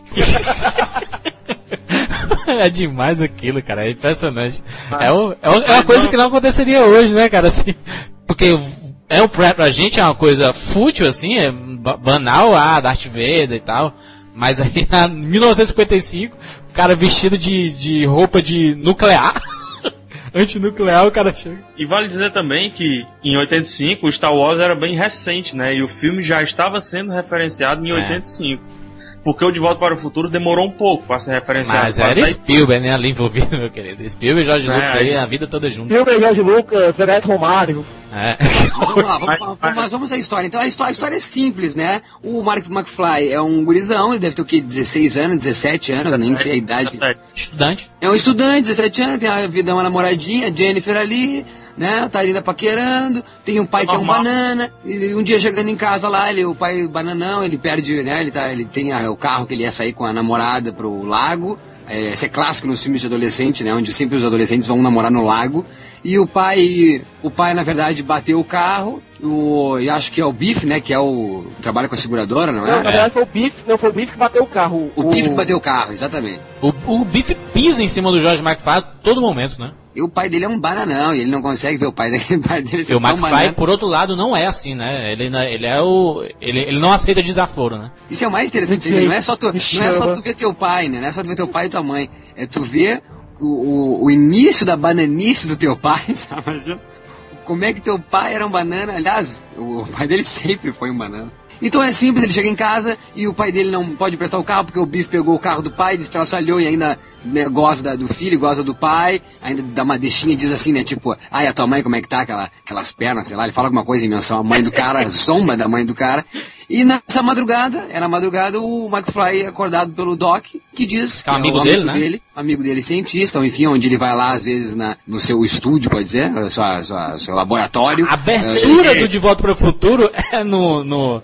É demais aquilo, cara, é impressionante. Ah, é, o, é, é uma coisa não... que não aconteceria hoje, né, cara, assim, porque é um, pra gente é uma coisa fútil, assim, é banal, ah, Darth Vader e tal, mas aí em mil novecentos e cinquenta e cinco, o cara vestido de, de roupa de nuclear, antinuclear, o cara chega. E vale dizer também que em oitenta e cinco o Star Wars era bem recente, né, e o filme já estava sendo referenciado em é. oitenta e cinco. Porque o De Volta para o Futuro demorou um pouco para ser referenciado. Mas era Spielberg, né, ali envolvido, meu querido. Spielberg e Jorge é, Lucas aí, a vida toda junto. Spielberg, Jorge Lucas, Bebeto Romário. É. Vamos lá, vamos, vamos, mas vamos à história. Então a história, a história é simples, né? O Mark McFly é um gurizão, ele deve ter o quê? dezesseis anos, dezessete anos, nem sei a idade. Estudante. É um estudante, dezessete anos, tem a vida, uma namoradinha, Jennifer ali, né? Tá ainda paquerando, tem um pai que é um banana, e um dia chegando em casa lá, ele, o pai bananão, ele perde, né? Ele, tá, ele tem a, o carro que ele ia sair com a namorada pro lago. É, esse é clássico nos filmes de adolescente, né? Onde sempre os adolescentes vão namorar no lago. E o pai, o pai na verdade bateu o carro, o, e acho que é o Biff, né? Que é o trabalha com a seguradora, não é? Não, na verdade foi o Biff, não foi o Biff que bateu o carro. O, o Biff que bateu o carro, exatamente. O, o Biff pisa em cima do George McFly a todo momento, né? E o pai dele é um bananão, e ele não consegue ver o pai dele, o pai dele ser e o McFly, banana. Por outro lado, não é assim, né? Ele, ele é o. Ele, ele não aceita desaforo, né? Isso é o mais interessante, não é só tu, não é só tu ver teu pai, né? Não é só tu ver teu pai e tua mãe. É tu ver o, o, o início da bananice do teu pai, sabe? Como é que teu pai era um banana? Aliás, o pai dele sempre foi um banana. Então é simples, ele chega em casa e o pai dele não pode prestar o carro porque o Biff pegou o carro do pai, destraçalhou e ainda, né, gosta da, do filho, gosta do pai, ainda dá uma deixinha e diz assim, né, tipo, ai, a tua mãe como é que tá, Aquela, aquelas pernas, sei lá, ele fala alguma coisa em menção à mãe do cara, zomba da mãe do cara. E nessa madrugada, é na madrugada, o McFly é acordado pelo Doc, que diz que é um amigo, é um amigo dele, dele, né? amigo dele cientista, ou enfim, onde ele vai lá às vezes na, no seu estúdio, pode dizer, sua, sua, seu laboratório. A abertura é, do De Volta para o Futuro é no... no...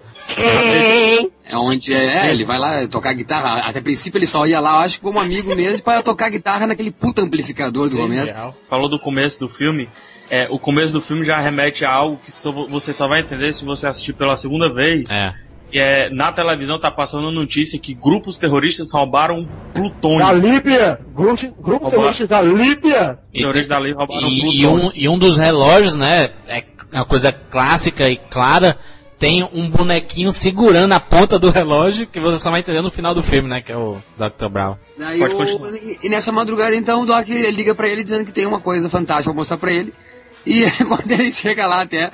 É onde é, ele vai lá tocar guitarra. Até princípio ele só ia lá, eu acho que como amigo mesmo, para tocar guitarra naquele puta amplificador do começo. Falou do começo do filme. É, o começo do filme já remete a algo que só, você só vai entender se você assistir pela segunda vez. É. Que é, na televisão tá passando notícia que grupos terroristas roubaram plutônio. Da Líbia! Grupos, grupos terroristas da Líbia! E, terroristas da Líbia roubaram e, plutônio. E um, e um dos relógios, né, é uma coisa clássica e clara, tem um bonequinho segurando a ponta do relógio, que você só vai entender no final do filme, né, que é o doutor Brown. Daí o, e nessa madrugada, então, o Doc liga pra ele dizendo que tem uma coisa fantástica pra mostrar pra ele. E quando ele chega lá até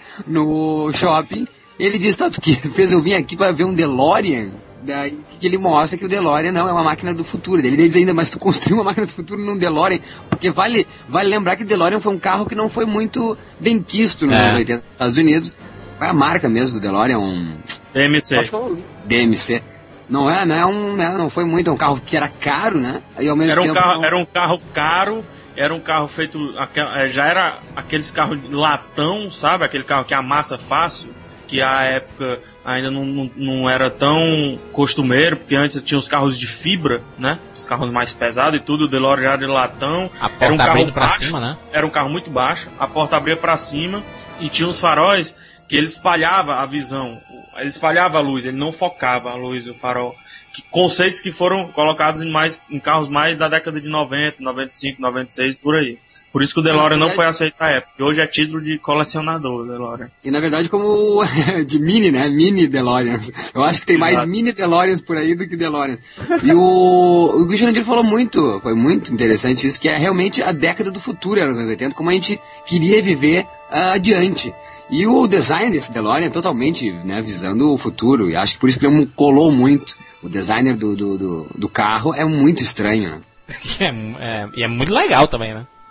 no shopping, ele diz, tá, tu que fez eu vim aqui pra ver um DeLorean? Daí que ele mostra que o DeLorean não é uma máquina do futuro. Ele diz ainda, mas tu construiu uma máquina do futuro num DeLorean. Porque vale, vale lembrar que o DeLorean foi um carro que não foi muito bem quisto nos é. anos oitenta nos Estados Unidos. Qual é a marca mesmo do DeLorean? Um... D M C. D M C. Não é, não é um, né, não foi muito, é um carro que era caro, né? Aí, ao mesmo era, um tempo, carro, não... era um carro caro, era um carro feito, já era aqueles carros de latão, sabe? Aquele carro que amassa fácil, que à época ainda não, não, não era tão costumeiro, porque antes tinha os carros de fibra, né? Os carros mais pesados e tudo, o DeLorean já era de latão. A porta era um carro abrindo baixo, pra cima, né? Era um carro muito baixo, a porta abria pra cima e tinha uns faróis que ele espalhava a visão, ele espalhava a luz, ele não focava a luz, o farol. Que, conceitos que foram colocados em, mais, em carros mais da década de noventa, noventa e cinco, noventa e seis, por aí. Por isso que o DeLorean não foi aceito na época. E hoje é título de colecionador, o DeLorean. E na verdade como de mini, né? Mini DeLoreans. Eu acho que tem mais Exato. mini DeLoreans por aí do que DeLoreans. E o, o Jurandir falou muito, foi muito interessante isso, que é realmente a década do futuro, nos anos oitenta, como a gente queria viver uh, adiante. E o design desse DeLorean é totalmente, né, visando o futuro. E acho que por isso que ele colou muito. O designer do, do, do, do carro é muito estranho, né? E é, é, é muito legal também, né?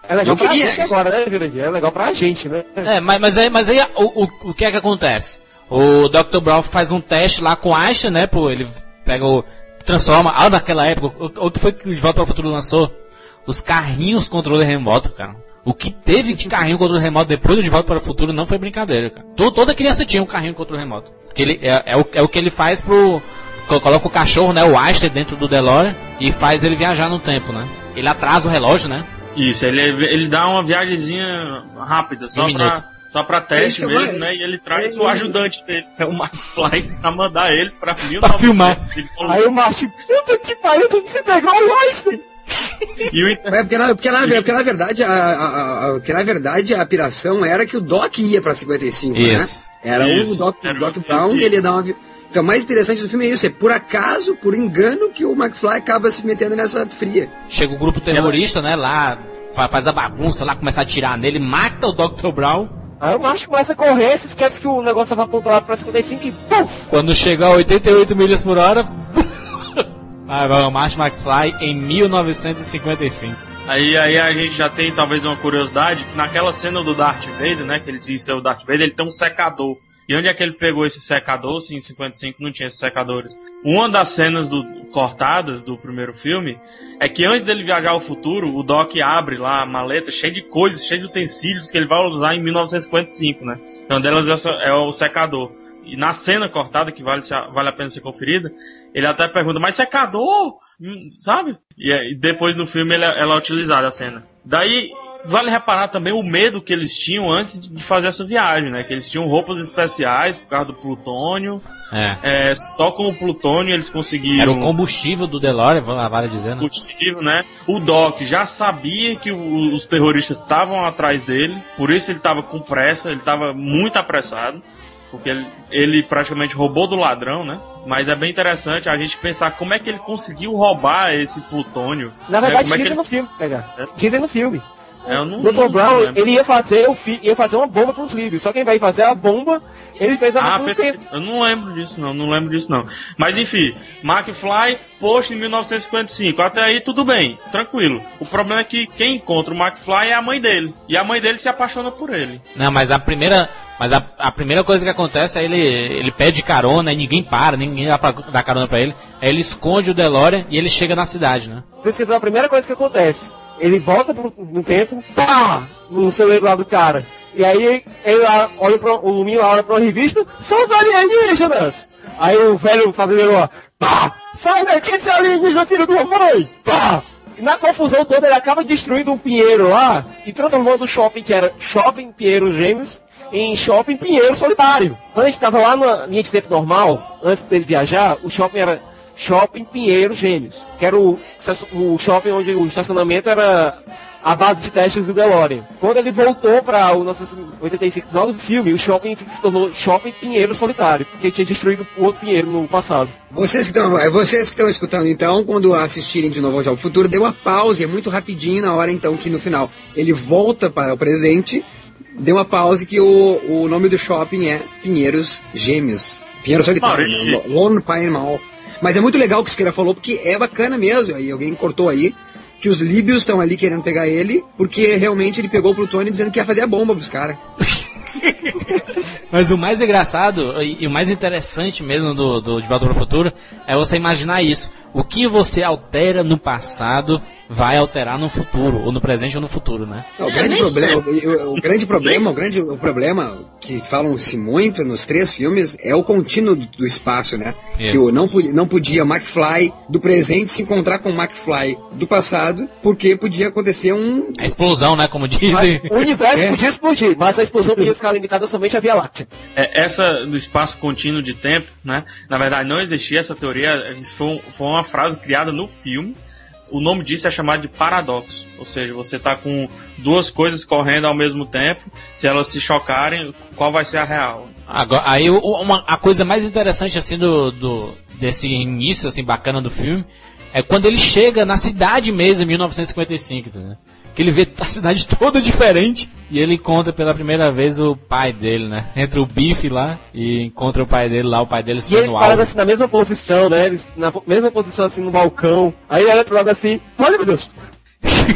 É legal Eu pra queria. gente agora, né, Jurandir? É legal pra gente, né? É, mas, mas aí, mas aí o, o, o que é que acontece? O doutor Brown faz um teste lá com Einstein, né, pô, ele pega o... transforma, ah, naquela época, o, o que foi que o De Volta para o Futuro lançou? Os carrinhos controle remoto, cara. O que teve de carrinho controle remoto depois do De Volta para o Futuro não foi brincadeira, cara. Toda, toda criança tinha um carrinho controle remoto. Porque ele, é, é, o, é o que ele faz pro... Coloca o cachorro, né, o Einstein dentro do DeLorean e faz ele viajar no tempo, né? Ele atrasa o relógio, né? Isso, ele, ele dá uma viagenzinha rápida, só Um pra, minuto. só pra teste É mesmo, vai- né? E ele traz é o isso. ajudante dele, é o McFly, pra mandar ele pra mil Pra filmar. Aí o macho, puta que pariu, tu se pegou o Einstein. E o inter... É porque, na, porque, na, porque na verdade a, a, a, a- porque na verdade a piração era que o Doc ia pra cinquenta e cinco, Isso. né? Era Isso, o Doc, era o- Doc Brown, isso. ele ia dar uma... vi- Então o mais interessante do filme é isso, é por acaso, por engano, que o McFly acaba se metendo nessa fria. Chega o grupo terrorista, né, lá, fa- faz a bagunça lá, começa a atirar nele, mata o doutor Brown. Aí o macho começa a correr, se esquece que o negócio tava apontado pra cinquenta e cinco e puf! Quando chega a oitenta e oito milhas por hora, vai, vai o Marty McFly em mil novecentos e cinquenta e cinco. Aí, aí a gente já tem talvez uma curiosidade, que naquela cena do Darth Vader, né, que ele diz ser o Darth Vader, ele tem um secador. E onde é que ele pegou esse secador, se em cinquenta e cinco não tinha esses secadores? Uma das cenas do, cortadas do primeiro filme é que antes dele viajar ao futuro, o Doc abre lá a maleta cheia de coisas, cheia de utensílios que ele vai usar em mil novecentos e cinquenta e cinco, né? Uma delas é o secador. E na cena cortada, que vale, vale a pena ser conferida, ele até pergunta, mas secador? Hum, sabe? E, e depois no filme ele, ela é utilizada a cena. Daí, vale reparar também o medo que eles tinham antes de fazer essa viagem, né? Que eles tinham roupas especiais por causa do plutônio. É. É, só com o plutônio eles conseguiram... Era o combustível do DeLorean, vale dizer, né? combustível, né? O Doc já sabia que o, os terroristas estavam atrás dele, por isso ele estava com pressa, ele estava muito apressado, porque ele, ele praticamente roubou do ladrão, né? Mas é bem interessante a gente pensar como é que ele conseguiu roubar esse plutônio. Na né? verdade, Como é que dizem ele... no filme, pegar. É? Dizem no filme. É, eu não, O doutor não Brown, lembro. ele ia fazer, o fi, ia fazer uma bomba pros livros. Só quem vai fazer a bomba, ele fez a Ah, bomba no perfeito. tempo. Eu não lembro disso não, não lembro disso não. Mas enfim, McFly posto em mil novecentos e cinquenta e cinco. Até aí tudo bem, tranquilo. O problema é que quem encontra o McFly é a mãe dele. E a mãe dele se apaixona por ele. Não, mas a primeira, mas a, a primeira coisa que acontece é ele, ele pede carona e ninguém para, ninguém dá pra dar carona pra ele. Aí ele esconde o DeLorean e ele chega na cidade, né? Você esqueceu a primeira coisa que acontece. Ele volta pro, no tempo, pá! No celular do cara. E aí ele lá, olha pro, o Luminho olha pra uma revista, são os alienígenas! Aí o velho fazendeiro lá, pá! Sai daqui, seu alienígena, filho da mãe! Pá! E na confusão toda ele acaba destruindo um pinheiro lá e transformando o shopping que era Shopping Pinheiro Gêmeos em Shopping Pinheiro Solitário. Quando a gente estava lá na linha de tempo normal, antes dele viajar, o shopping era Shopping Pinheiro Gêmeos, que era o, o shopping onde o estacionamento era a base de testes do DeLorean. Quando ele voltou para o mil novecentos e oitenta e cinco, no final do filme, o shopping se tornou Shopping Pinheiro Solitário, porque tinha destruído o outro Pinheiro no passado. Vocês que estão, vocês que estão escutando então, quando assistirem de novo ao Jogo Futuro, dê uma pausa, é muito rapidinho na hora então que no final ele volta para o presente, dê uma pausa que o, o nome do shopping é Pinheiros Gêmeos. Pinheiro Solitário, Ah, e- Lone Pine Mall. Mas é muito legal o que esse cara falou, porque é bacana mesmo, aí alguém cortou aí, que os líbios estão ali querendo pegar ele, porque realmente ele pegou o plutônio dizendo que ia fazer a bomba pros caras. Mas o mais engraçado e, e o mais interessante mesmo do, do De Volta para o Futuro é você imaginar isso. O que você altera no passado vai alterar no futuro, ou no presente ou no futuro, né? Não, o grande problema, o, o- o grande problema, o grande o problema que falam-se muito nos três filmes é o contínuo do, do espaço, né? Isso. Que o não, podia- não podia McFly do presente se encontrar com o McFly do passado, porque podia acontecer um... A explosão, né? Como dizem. O universo É. podia explodir, mas a explosão podia ficar limitada somente à Via Láctea. É, essa do espaço contínuo de tempo, né? Na verdade não existia essa teoria, isso foi, um- foi uma frase criada no filme. O nome disso é chamado de paradoxo, ou seja, você está com duas coisas correndo ao mesmo tempo, se elas se chocarem, qual vai ser a real? Agora, aí o- uma, a coisa mais interessante assim do, do desse início assim bacana do filme é quando ele chega na cidade mesmo em mil novecentos e cinquenta e cinco, entendeu? Que ele vê a cidade toda diferente e ele encontra pela primeira vez o pai dele, né? Entra o Bife lá e encontra o pai dele lá, o pai dele E sendo eles pararam alvo. assim na mesma posição, né? Eles na po- mesma posição assim no balcão. Aí ele olha pro lado assim, olha meu Deus.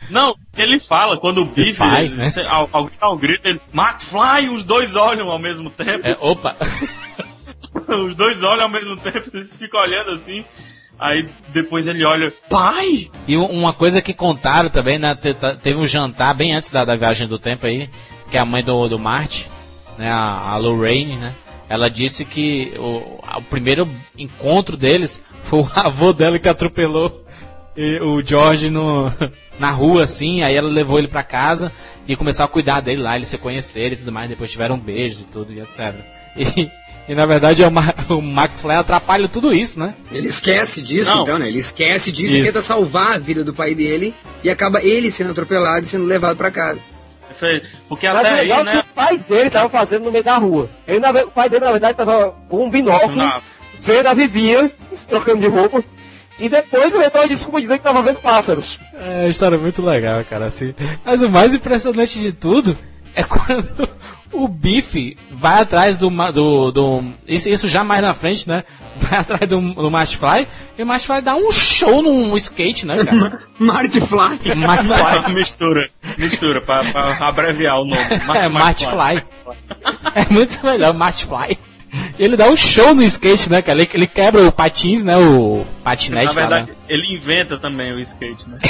Não, ele fala, quando o Biff, pai, ele, né? se, alguém dá um grito, ele, McFly, os dois olham ao mesmo tempo. É, opa! Os dois olham ao mesmo tempo, eles ficam olhando assim. Aí depois ele olha, pai! E uma coisa que contaram também, né? Teve um jantar bem antes da, da viagem do tempo aí, que a mãe do, do Marty, né? A, a Lorraine, né? Ela disse que o, o primeiro encontro deles foi o avô dela que atropelou o George no, na rua, assim. Aí ela levou ele pra casa e começou a cuidar dele lá, eles se conheceram e tudo mais. Depois tiveram beijos e tudo, e etcétera. E, e na verdade é o, Ma, o McFly atrapalha tudo isso, né? Ele esquece disso, Não. então, né? Ele esquece disso Isso. e tenta salvar a vida do pai dele e acaba ele sendo atropelado e sendo levado pra casa. Porque Mas até o legal aí, é que né? o pai dele tava fazendo no meio da rua. Ele, na ve- o pai dele, na verdade, tava com um binóculo, Não. vendo a Vivinha, se trocando de roupa, e depois inventou a desculpa dizendo que tava vendo pássaros. É uma história muito legal, cara, assim. Mas o mais impressionante de tudo é quando o Biff vai atrás do... ma- do, do isso, isso já mais na frente, né? Vai atrás do, do McFly, e o McFly dá um show num skate, né, cara? Marty Fly. McFly. mistura, mistura, pra, pra abreviar o nome. É, McFly. É muito melhor, McFly. Ele dá um show no skate, né, cara? Ele, ele quebra o patins, né? O patinete. Na verdade, lá, né? ele inventa também o skate, né?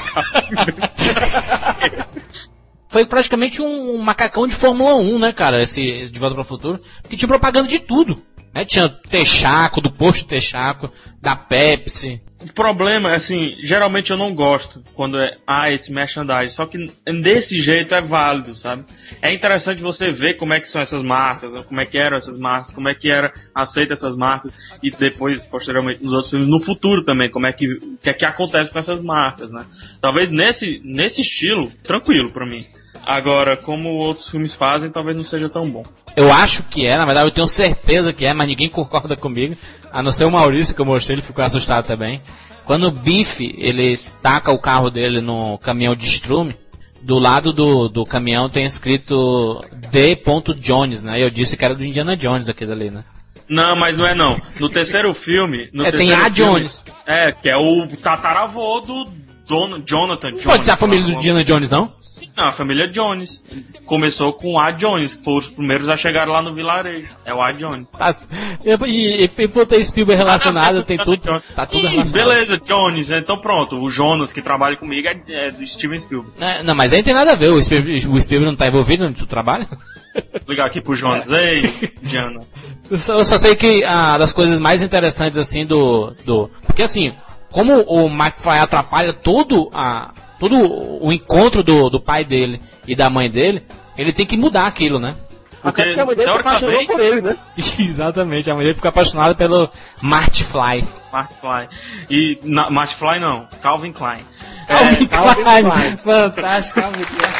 Foi praticamente um, um macacão de Fórmula um, né, cara? Esse De Volta para o Futuro. Que tinha propaganda de tudo. Né? Tinha Texaco, do posto Texaco, da Pepsi. O problema é assim, geralmente eu não gosto quando é, ah, esse merchandising, só que desse jeito é válido, sabe? É interessante você ver como é que são essas marcas, como é que eram essas marcas, como é que era aceita essas marcas, e depois, posteriormente, nos outros filmes, no futuro também, como é que, o que é que acontece com essas marcas, né? Talvez nesse, nesse estilo, tranquilo pra mim. Agora, como outros filmes fazem, talvez não seja tão bom. Eu acho que é, na verdade eu tenho certeza que é, mas ninguém concorda comigo. A não ser o Maurício que eu mostrei, ele ficou assustado também. Quando o Biff, ele taca o carro dele no caminhão de estrume, do lado do, do caminhão tem escrito D. Jones, né? Eu disse que era do Indiana Jones aquele ali, né? Não, mas não é não. No terceiro filme... No É, tem terceiro A. Jones. Filme, é, que é o tataravô do Don, Jonathan Jones. Pode ser a família do Indiana Jones, não? Não, a família Jones. Começou com A. Jones, que foram os primeiros a chegar lá no vilarejo. É o A. Jones. Tá, e, e, e por ter Spielberg relacionado, tem tudo, tá tudo Sim, relacionado. beleza, Jones. Então pronto, o Jonas que trabalha comigo é, é do Steven Spielberg. É, não, mas aí não tem nada a ver, o Spielberg, o Spielberg não tá envolvido no seu trabalho? Vou ligar aqui pro Jonas. Ei, Diana. Eu só, eu só sei que a das coisas mais interessantes, assim, do... do porque, assim, como o McFly atrapalha todo, a, todo o encontro do, do pai dele e da mãe dele, ele tem que mudar aquilo, né? Porque, Até porque a mãe dele se apaixonou por ele, né? Exatamente, a mãe dele fica apaixonada pelo Marty Fly. Marty Fly. E, na, Marty Fly não, Calvin Klein. Calvin É, Calvin Klein, Klein. fantástico, Calvin Klein.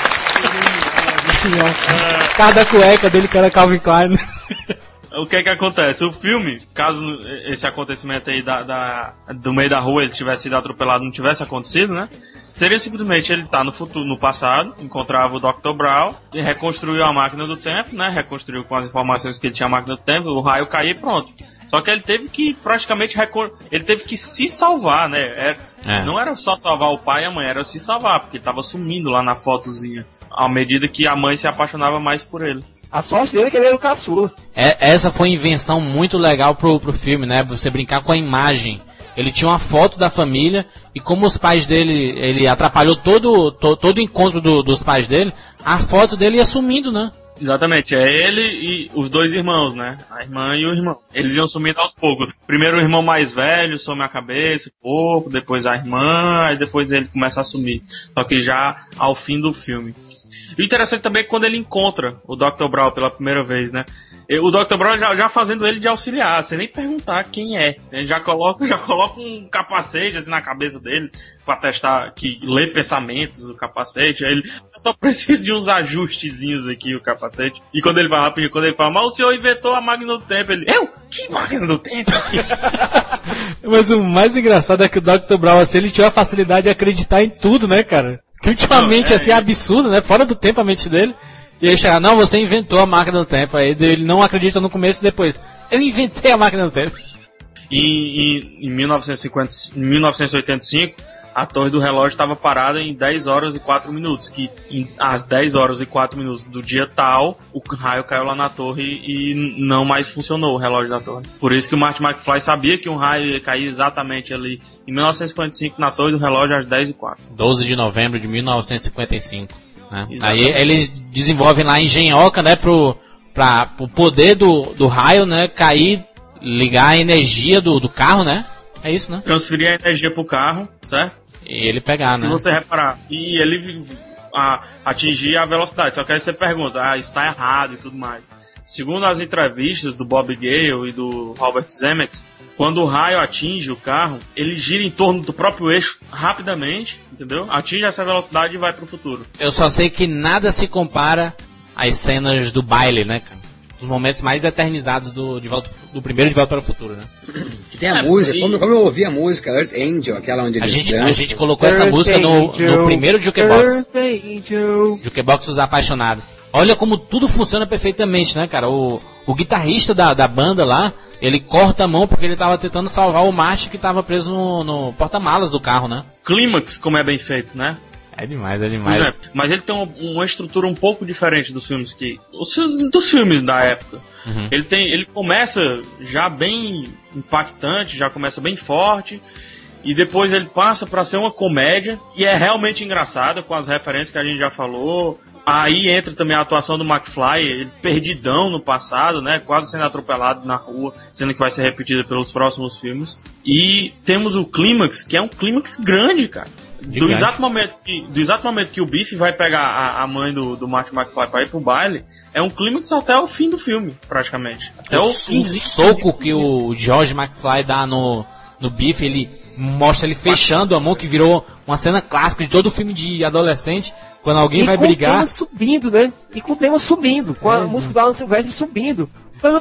Cada cueca dele que era Calvin Klein. o que é que acontece? O filme, caso esse acontecimento aí da, da, do meio da rua ele tivesse sido atropelado, não tivesse acontecido, né? Seria simplesmente ele estar tá no futuro, no passado, encontrava o doutor Brown e reconstruiu a máquina do tempo, né? Reconstruiu com as informações que ele tinha a máquina do tempo, o raio cair e pronto. Só que ele teve que praticamente recor... ele teve que se salvar, né? É, é. Não era só salvar o pai e a mãe, era se salvar, porque ele tava sumindo lá na fotozinha, à medida que a mãe se apaixonava mais por ele. A sorte dele é que ele era o caçula. É, essa foi uma invenção muito legal pro, pro filme, né? Você brincar com a imagem. Ele tinha uma foto da família e como os pais dele, ele atrapalhou todo, to, todo o encontro do, dos pais dele, a foto dele ia sumindo, né? Exatamente, é ele e os dois irmãos, né? A irmã e o irmão. Eles iam sumindo aos poucos. Primeiro o irmão mais velho some a cabeça, um pouco, depois a irmã, e depois ele começa a sumir. Só que já ao fim do filme. E o interessante também é quando ele encontra o doutor Brown pela primeira vez, né? O doutor Brown já, já fazendo ele de auxiliar, sem nem perguntar quem é. Ele já coloca, já coloca um capacete assim na cabeça dele, pra testar, que lê pensamentos, o capacete. Aí ele só precisa de uns ajustezinhos aqui, o capacete. E quando ele vai lá, quando ele fala, mas o senhor inventou a máquina do tempo, ele, eu? Que máquina do tempo? Mas o mais engraçado é que o doutor Brown, assim, ele tinha a facilidade de acreditar em tudo, né, cara? Que ultimamente, não, é, assim, é absurdo, né? Fora do tempo a mente dele. E aí chega, não, você inventou a máquina do tempo. Aí ele não acredita no começo e depois. Eu inventei a máquina do tempo. E, e em mil novecentos e cinquenta, mil novecentos e oitenta e cinco, a torre do relógio estava parada em dez horas e quatro minutos, que em, às dez horas e quatro minutos do dia tal, o raio caiu lá na torre e não mais funcionou o relógio da torre. Por isso que o Marty McFly sabia que um raio ia cair exatamente ali em mil novecentos e cinquenta e cinco na torre do relógio às dez e quatro. doze de novembro de mil novecentos e cinquenta e cinco. Né? Aí eles desenvolvem lá a engenhoca, né, pro, pra, pro poder do, do raio, né, cair, ligar a energia do, do carro, né? É isso, né? Transferir a energia pro carro, certo? E ele pegar, Se né? Se você reparar, e ele a, atingir a velocidade. Só que aí você pergunta, ah, isso tá errado e tudo mais. Segundo as entrevistas do Bob Gale e do Robert Zemeckis, quando o raio atinge o carro, ele gira em torno do próprio eixo rapidamente, entendeu? Atinge essa velocidade e vai pro futuro. Eu só sei que nada se compara às cenas do baile, né, cara? Os momentos mais eternizados do, de volta, do primeiro De Volta para o Futuro, né? Que tem a é, música, e... como, como eu ouvi a música Earth Angel, aquela onde eles a gente, dançam. A gente colocou Earth essa música no, no primeiro Jukebox. Jukebox dos Apaixonados. Olha como tudo funciona perfeitamente, né, cara? O, o guitarrista da, da banda lá, ele corta a mão porque ele tava tentando salvar o macho que tava preso no, no porta-malas do carro, né? Clímax, como é bem feito, né? É demais, é demais. Exemplo, mas ele tem uma, uma estrutura um pouco diferente dos filmes que os, dos filmes da época. Uhum. Ele tem, ele começa já bem impactante, já começa bem forte, e depois ele passa para ser uma comédia e é realmente engraçada com as referências que a gente já falou. Aí entra também a atuação do McFly, ele perdidão no passado, né, quase sendo atropelado na rua, sendo que vai ser repetida pelos próximos filmes. E temos o clímax, que é um clímax grande, cara. Do exato, momento que, do exato momento que o Biff vai pegar a, a mãe do, do Marty McFly pra ir pro baile, é um clímax até o fim do filme, praticamente. Até o, o, o soco que o George McFly dá no, no Biff, ele mostra ele fechando a mão, que virou uma cena clássica de todo filme de adolescente, quando alguém e vai com brigar. O tema subindo, né? E com o tema subindo, com a é, música do Alan Silvestre subindo. O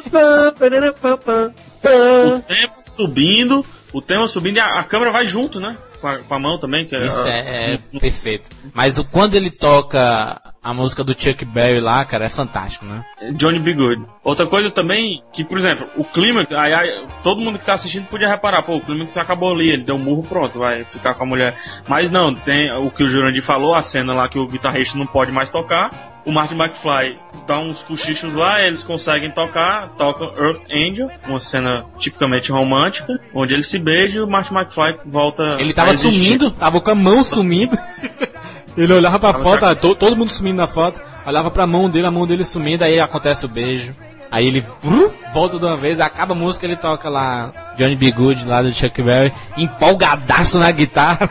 tema subindo, o tema subindo e a, a câmera vai junto, né? Com a, com a mão também. Que Isso é, é, é perfeito. Mas o, quando ele toca a música do Chuck Berry lá, cara, é fantástico, né? Johnny B. Good. Outra coisa também, que por exemplo, o clímax, aí, aí, todo mundo que tá assistindo podia reparar, pô, o clímax acabou ali, ele deu um murro, pronto, vai ficar com a mulher. Mas não, tem o que o Jurandir falou, a cena lá que o guitarrista não pode mais tocar. O Marty McFly dá uns cochichos lá, eles conseguem tocar, tocam Earth Angel, uma cena tipicamente romântica, onde ele se beija e o Marty McFly volta. Ele tava sumindo, tava com a mão sumindo. Ele olhava pra tava foto, to, todo mundo sumindo na foto, olhava pra mão dele, a mão dele sumindo, aí acontece o beijo. Aí ele uh, volta de uma vez, acaba a música, ele toca lá Johnny B. Good, lá do Chuck Berry, empolgadaço na guitarra.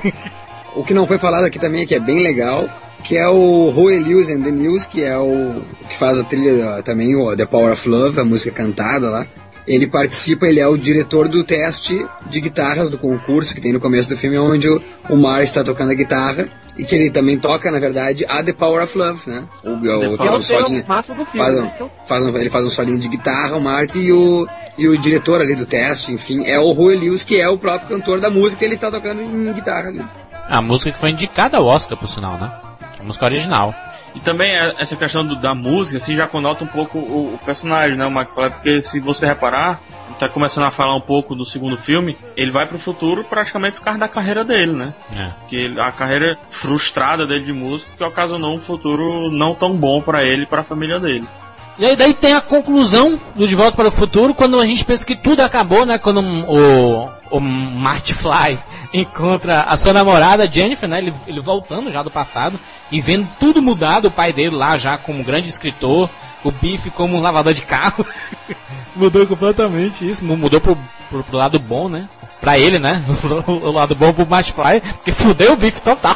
O que não foi falado aqui também, que é bem legal, que é o Huey Lewis and the News, que é o que faz a trilha também, o The Power of Love, a música cantada lá. Ele participa, ele é o diretor do teste de guitarras do concurso que tem no começo do filme, onde o, o Mar está tocando a guitarra e que ele também toca, na verdade, a The Power of Love, né? O, o, o, faz um solinho, faz um, faz um, ele faz um solinho de guitarra, o Marty, e o, e o diretor ali do teste, enfim, é o Huey Lewis, que é o próprio cantor da música que ele está tocando em guitarra ali. A música que foi indicada ao Oscar, por sinal, né? A música original. E também essa questão do, da música, assim, já conota um pouco o, o personagem, né, o McFly, porque se você reparar, tá começando a falar um pouco do segundo filme, ele vai pro futuro praticamente por causa da carreira dele, né? É. Que a carreira frustrada dele de músico, que ocasionou um futuro não tão bom pra ele e pra família dele. E aí daí tem a conclusão do De Volta para o Futuro, quando a gente pensa que tudo acabou, né? Quando o, o Marty Fly encontra a sua namorada Jennifer, né? Ele, ele voltando já do passado e vendo tudo mudado, o pai dele lá já como grande escritor, o Biff como um lavador de carro. Mudou completamente isso, mudou pro, pro, pro lado bom, né? Pra ele, né? O lado bom pro Marty Fly, porque fudeu o Biff total.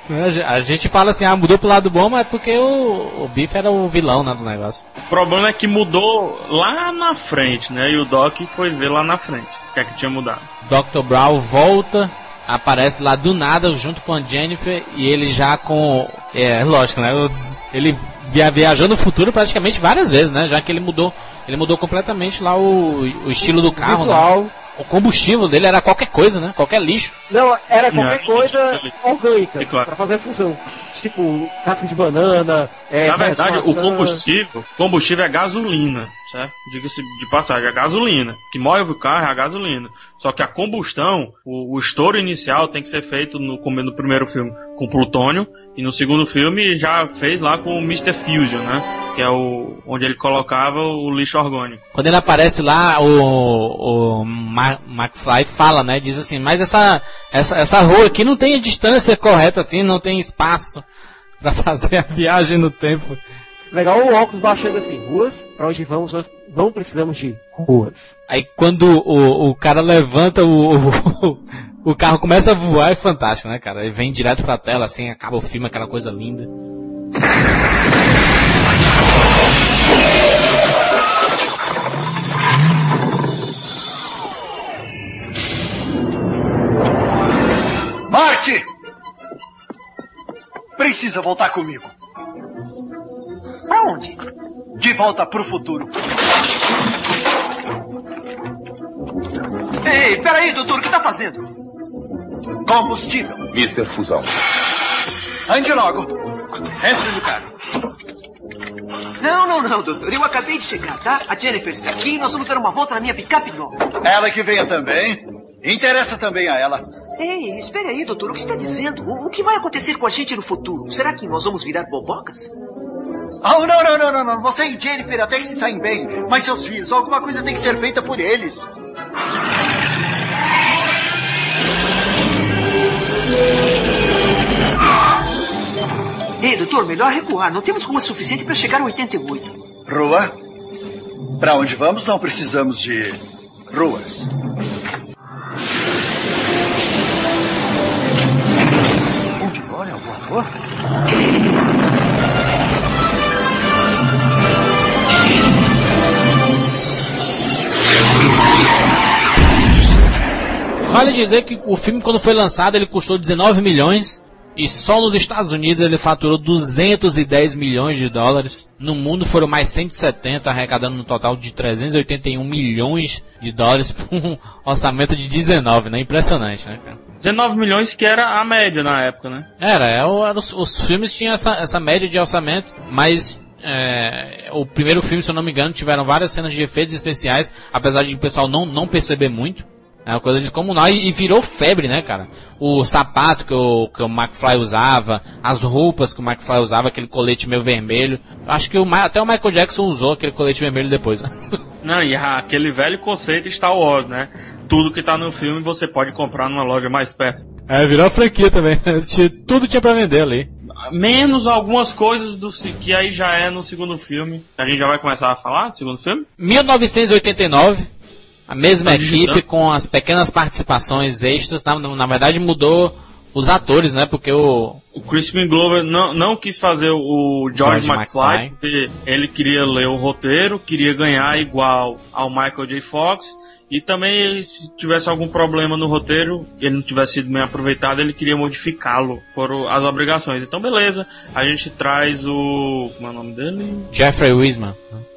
A gente fala assim, ah, mudou pro lado bom, mas porque o, o Biff era o vilão, né, do negócio. O problema é que mudou lá na frente, né? E o Doc foi ver lá na frente o que é que tinha mudado. doutor Brown volta, aparece lá do nada junto com a Jennifer e ele já com... É, lógico, né? Ele via, viajou no futuro praticamente várias vezes, né? Já que ele mudou, ele mudou completamente lá o, o estilo do carro, visual. Né? O combustível dele era qualquer coisa, né? Qualquer lixo. Não, era qualquer não, coisa orgânica, é claro. Pra fazer a função. Tipo, casca de banana... É, na verdade, o combustível, combustível é gasolina. certo? Diga-se de passagem, a gasolina. O que move o carro é a gasolina. Só que a combustão, o, o estouro inicial tem que ser feito no, como no primeiro filme com plutônio, e no segundo filme já fez lá com o mister Fusion, né? Que é o onde ele colocava o lixo orgânico. Quando ele aparece lá, o, o Ma- McFly fala, né? Diz assim, mas essa, essa, essa rua aqui não tem a distância correta assim, não tem espaço pra fazer a viagem no tempo. Legal o óculos baixando assim, ruas, pra onde vamos, nós não precisamos de ruas. Aí quando o, o cara levanta, o, o, o carro começa a voar, é fantástico, né, cara? Ele vem direto pra tela, assim, acaba o filme, aquela coisa linda. Marty! Precisa voltar comigo. Pra onde? De volta pro futuro. Ei, peraí, doutor, o que tá fazendo? Combustível. mister Fusão. Ande logo. Entre no carro. Não, não, não, doutor. Eu acabei de chegar, tá? A Jennifer está aqui e nós vamos dar uma volta na minha picape nova. Ela que venha também. Interessa também a ela. Ei, espere aí, doutor. O que está dizendo? O, o que vai acontecer com a gente no futuro? Será que nós vamos virar bobocas? Oh, não, não, não, não, não. Você e Jennifer até que se saem bem. Mas seus filhos, alguma coisa tem que ser feita por eles. Ei, doutor, melhor recuar. Não temos rua suficiente para chegar a oitenta e oito. Rua? Para onde vamos não precisamos de ruas. Onde mora o voador? Vale dizer que o filme, quando foi lançado, ele custou dezenove milhões e só nos Estados Unidos ele faturou duzentos e dez milhões de dólares. No mundo foram mais cento e setenta, arrecadando um total de trezentos e oitenta e um milhões de dólares por um orçamento de dezenove, né? Impressionante, né, cara? dezenove milhões que era a média na época, né? Era, era os, os filmes tinham essa, essa média de orçamento, mas é, o primeiro filme, se eu não me engano, tiveram várias cenas de efeitos especiais, apesar de o pessoal não, não perceber muito. É uma coisa descomunal e, e virou febre, né, cara? O sapato que o, que o McFly usava, as roupas que o McFly usava, aquele colete meio vermelho. Acho que o, até o Michael Jackson usou aquele colete vermelho depois, né? Não, e aquele velho conceito Star Wars, né? Tudo que tá no filme você pode comprar numa loja mais perto. É, virou a franquia também. Tudo tinha pra vender ali. Menos algumas coisas do que aí já é no segundo filme. A gente já vai começar a falar do segundo filme? mil novecentos e oitenta e nove. A mesma Tá equipe digitando. com as pequenas participações extras. Na, na verdade mudou os atores, né? Porque o... O Crispin Glover não, não quis fazer o George, George McFly, McFly. porque ele queria ler o roteiro, queria ganhar igual ao Michael J. Fox, e também se tivesse algum problema no roteiro, ele não tivesse sido bem aproveitado, ele queria modificá-lo, foram as obrigações. Então beleza, a gente traz o... como é o nome dele? Jeffrey Wiseman.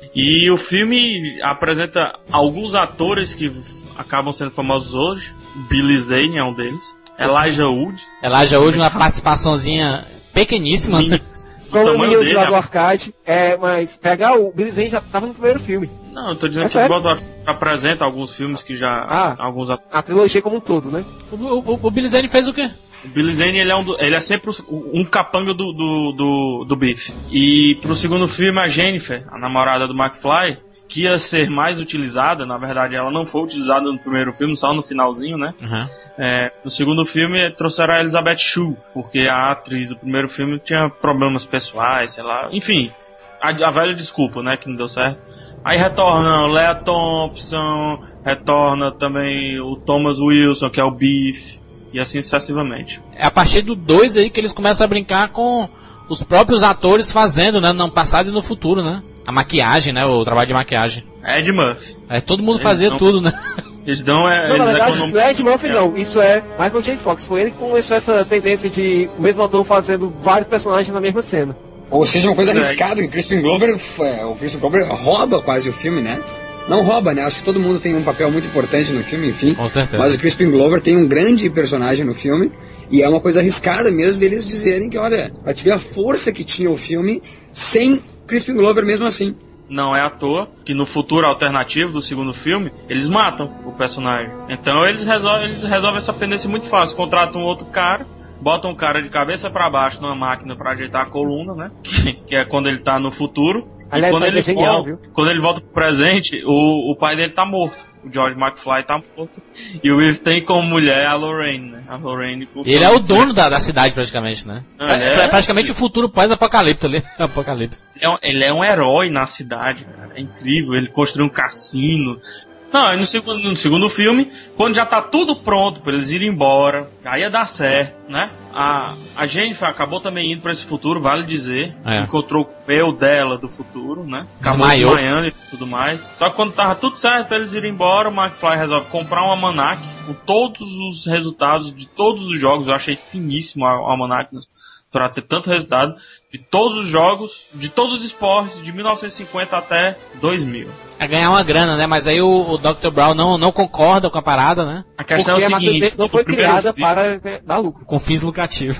E o filme apresenta alguns atores que acabam sendo famosos hoje. Billy Zane é um deles. Elijah Wood. Elijah Wood, uma participaçãozinha pequeníssima. Mini- Como o tamanho menino dele, lá do a- arcade, é, mas pegar o Billy Zane já tava no primeiro filme. Não, eu tô dizendo É que sério? bota- apresenta alguns filmes que já... Ah. alguns at- A trilogia como um todo, né? O, o, o Billy Zane fez o quê? O Billy Zane, ele é, um do- ele é sempre o- um capanga do, do, do, do Biff. E pro segundo filme, a Jennifer, a namorada do McFly, que ia ser mais utilizada, na verdade ela não foi utilizada no primeiro filme, só no finalzinho, né? Uhum. É, no segundo filme trouxeram a Elizabeth Shue, porque a atriz do primeiro filme tinha problemas pessoais, sei lá, enfim, a, a velha desculpa, né, que não deu certo. Aí retorna o Lea Thompson, retorna também o Thomas Wilson, que é o Biff, e assim sucessivamente. É a partir do dois aí que eles começam a brincar com os próprios atores fazendo, né? No passado e no futuro, né? A maquiagem, né? O trabalho de maquiagem. Ed Murphy. É, todo mundo Eles fazia dão- tudo, né? Eles dão, é, Não, na eles verdade, economizam- não é Ed Murphy não, isso é Michael J. Fox. Foi ele que começou essa tendência de o mesmo ator fazendo vários personagens na mesma cena. Ou seja, uma coisa É. arriscada, que o Crispin Glover, é, o Crispin Glover rouba quase o filme, né? Não rouba, né? Acho que todo mundo tem um papel muito importante no filme, enfim. Com certeza. Mas o Crispin Glover tem um grande personagem no filme, e é uma coisa arriscada mesmo deles dizerem que, olha, pra te ver a força que tinha o filme sem Crispin Glover mesmo assim. Não é à toa que no futuro alternativo do segundo filme, eles matam o personagem. Então eles resolvem, eles resolvem essa pendência muito fácil. Contratam um outro cara, botam um cara de cabeça pra baixo numa máquina pra ajeitar a coluna, né? Que, que é quando ele tá no futuro. Aliás, e quando ele, é genial, volta, viu? quando ele volta pro presente, o, o pai dele tá morto. O George McFly tá morto. E o Will tem como mulher a Lorraine, né? A Lorraine com Ele é o dono da, da cidade, praticamente, né? Ah, é, é praticamente o futuro pós-apocalipse ali. Apocalipse. Ele é, um, ele é um herói na cidade, cara. É incrível. Ele construiu um cassino. Não, no segundo, no segundo filme, quando já tá tudo pronto pra eles irem embora, aí ia dar certo, né? A, a Jennifer acabou também indo pra esse futuro, vale dizer. É. Encontrou o peu dela do futuro, né? Acabou desmaiando e tudo mais. Só que quando tava tudo certo pra eles irem embora, o McFly resolve comprar um almanac com todos os resultados de todos os jogos. Eu achei finíssimo o almanac, né? Pra ter tanto resultado de todos os jogos, de todos os esportes, de mil novecentos e cinquenta até dois mil. É ganhar uma grana, né? Mas aí o, o doutor Brown não, não concorda com a parada, né? A questão Porque é o seguinte... não foi criada filme, para dar lucro. Com fins lucrativos.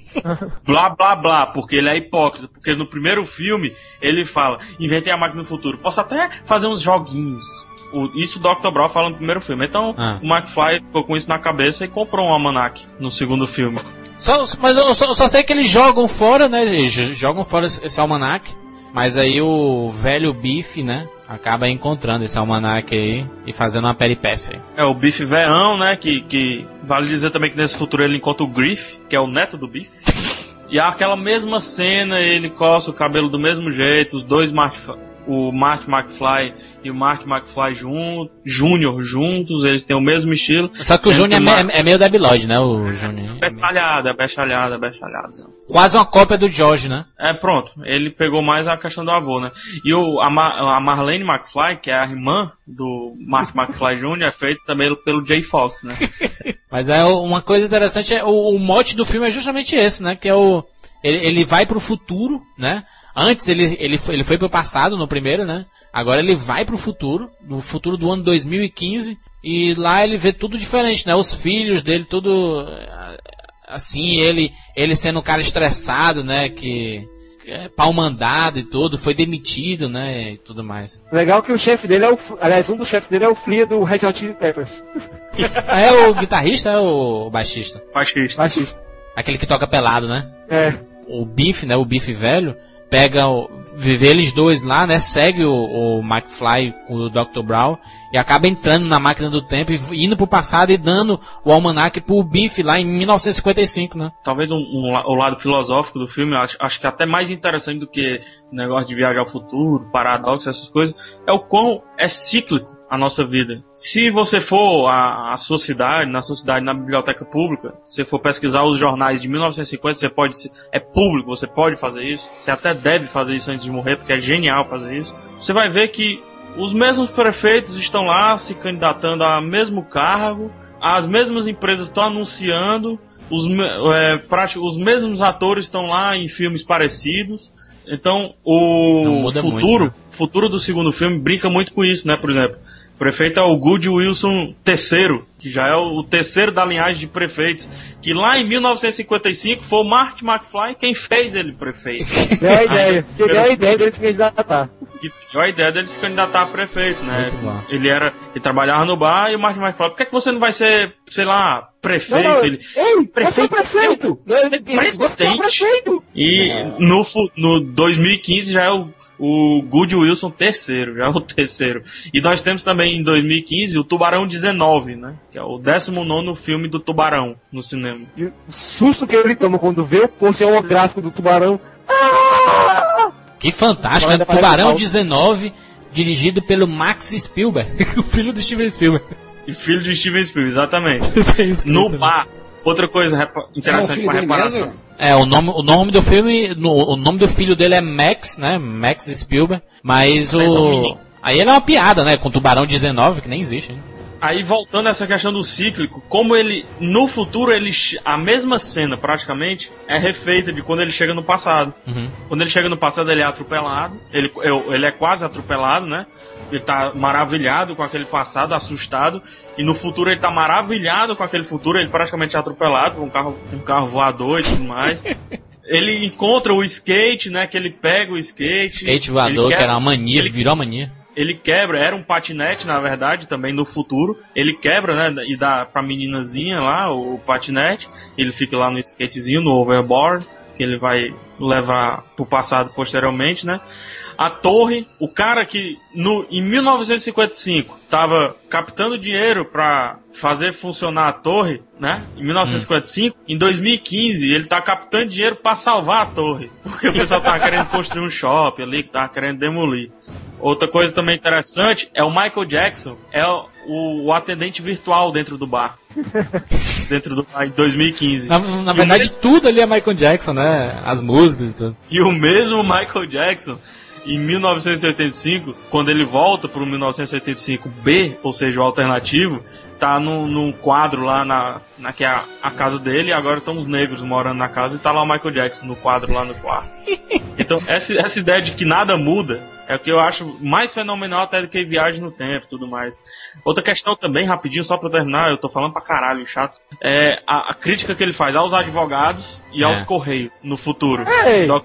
Blá, blá, blá, porque ele é hipócrita. Porque no primeiro filme, ele fala, inventei a máquina no futuro. Posso até fazer uns joguinhos. O, isso o doutor Brown fala no primeiro filme. Então, ah. o McFly ficou com isso na cabeça e comprou um almanac no segundo filme. Só, mas eu só, eu só sei que eles jogam fora, né? Eles jogam fora esse almanac. Mas aí o velho Biff, né? Acaba encontrando esse almanac aí e fazendo uma peripécia aí. É, o Biff veão, né? Que, que vale dizer também que nesse futuro ele encontra o Griff, que é o neto do Biff. E aquela mesma cena, ele coça o cabelo do mesmo jeito, os dois Marty, o Marty McFly e o Marty McFly junto, Júnior juntos, eles têm o mesmo estilo. Só que o Júnior é, Mar... é meio debilóide, né? O Júnior. É bestalhada, é bestalhada, é bestalhada. Quase uma cópia do George, né? É, pronto. Ele pegou mais a questão do avô, né? E o, a, Mar, a Marlene McFly, que é a irmã do Marty McFly Júnior, é feita também pelo Jay Fox, né? Mas é uma coisa interessante, é, o, o mote do filme é justamente esse, né? Que é o... Ele, ele vai pro futuro, né? Antes ele, ele, foi, ele foi pro passado no primeiro, né? Agora ele vai pro futuro, no futuro do ano dois mil e quinze, e lá ele vê tudo diferente, né? Os filhos dele, tudo assim, ele, ele sendo um cara estressado, né? Que é, pau mandado e tudo, foi demitido, né? E tudo mais. Legal que o chefe dele é o, aliás, um dos chefes dele é o Flea do Red Hot Chili Peppers. É o guitarrista ou é o baixista? Baixista. Baixista. Aquele que toca pelado, né? É. O Biff, né? O Biff velho. Pega, o, vê eles dois lá, né, segue o, o McFly com o doutor Brown e acaba entrando na máquina do tempo e indo pro passado e dando o almanac pro Biff lá em mil novecentos e cinquenta e cinco, né? Talvez um, um, o lado filosófico do filme, acho, acho que até mais interessante do que o negócio de viajar ao futuro, paradoxo, essas coisas, é o quão é cíclico a nossa vida. Se você for à, à sua cidade, na sua cidade, na biblioteca pública, se você for pesquisar os jornais de mil novecentos e cinquenta, você pode, é público, você pode fazer isso, você até deve fazer isso antes de morrer, porque é genial fazer isso. Você vai ver que os mesmos prefeitos estão lá se candidatando ao mesmo cargo, as mesmas empresas estão anunciando, os, é, prático, os mesmos atores estão lá em filmes parecidos. Então, o futuro, muito, né? futuro do segundo filme brinca muito com isso, né? Por exemplo, o prefeito é o Good Wilson terceiro, que já é o terceiro da linhagem de prefeitos, que lá em mil novecentos e cinquenta e cinco foi o Marty McFly quem fez ele prefeito. Deu a ideia, que deu a ideia dele se candidatar. Que deu a ideia dele se candidatar a prefeito, né? Ele era, ele trabalhava no bar e o Marty McFly, por que, é que você não vai ser, sei lá, prefeito? Não, não. Ele, Ei, prefeito, prefeito! Você é prefeito! E no, no dois mil e quinze já é o O Good Wilson terceiro, já é o terceiro. E nós temos também em dois mil e quinze o Tubarão dezenove, né? Que é o décimo nono filme do Tubarão no cinema. E o susto que ele toma quando vê o post holográfico do Tubarão. Ah! Que fantástico, né? Tubarão dezenove, dirigido pelo Max Spielberg, o filho do Steven Spielberg. E filho de Steven Spielberg, exatamente. No bar. Outra coisa interessante para reparar. É, o nome, o nome do filme, no, o nome do filho dele é Max, né? Max Spielberg. Mas o... Aí ele é uma piada, né? Com Tubarão dezenove, que nem existe, hein? Aí voltando a essa questão do cíclico, como ele, no futuro, ele, a mesma cena praticamente é refeita de quando ele chega no passado. Uhum. Quando ele chega no passado ele é atropelado, ele, ele é quase atropelado, né? Ele tá maravilhado com aquele passado, assustado, e no futuro ele tá maravilhado com aquele futuro, ele praticamente é atropelado por um carro, um carro voador e tudo mais. ele encontra o skate, né? Que ele pega o skate. Skate voador, quebra, que era uma mania, ele virou uma mania. Ele quebra, era um patinete, na verdade, também no futuro. Ele quebra, né? E dá pra meninazinha lá o patinete. Ele fica lá no skatezinho, no overboard, que ele vai levar pro passado posteriormente, né? A torre, o cara que no, em mil novecentos e cinquenta e cinco estava captando dinheiro para fazer funcionar a torre, né? Em mil novecentos e cinquenta e cinco, hum. Em dois mil e quinze ele tá captando dinheiro para salvar a torre, porque o pessoal tava querendo construir um shopping ali, que tava querendo demolir. Outra coisa também interessante é o Michael Jackson, é o, o, o atendente virtual dentro do bar. Dentro do bar em dois mil e quinze. Na, na verdade, mesmo, tudo ali é Michael Jackson, né? As músicas e tudo. E o mesmo Michael Jackson, em mil novecentos e oitenta e cinco, quando ele volta pro mil novecentos e oitenta e cinco B, ou seja, o alternativo, tá num, num quadro lá na, na que é a, a casa dele, e agora estão os negros morando na casa, e tá lá o Michael Jackson no quadro lá no quarto. Então, essa, essa ideia de que nada muda é o que eu acho mais fenomenal até do que viagem no tempo e tudo mais. Outra questão também, rapidinho, só pra terminar, eu tô falando pra caralho, chato, é a, a crítica que ele faz aos advogados e é. aos correios no futuro. Ei. Doc...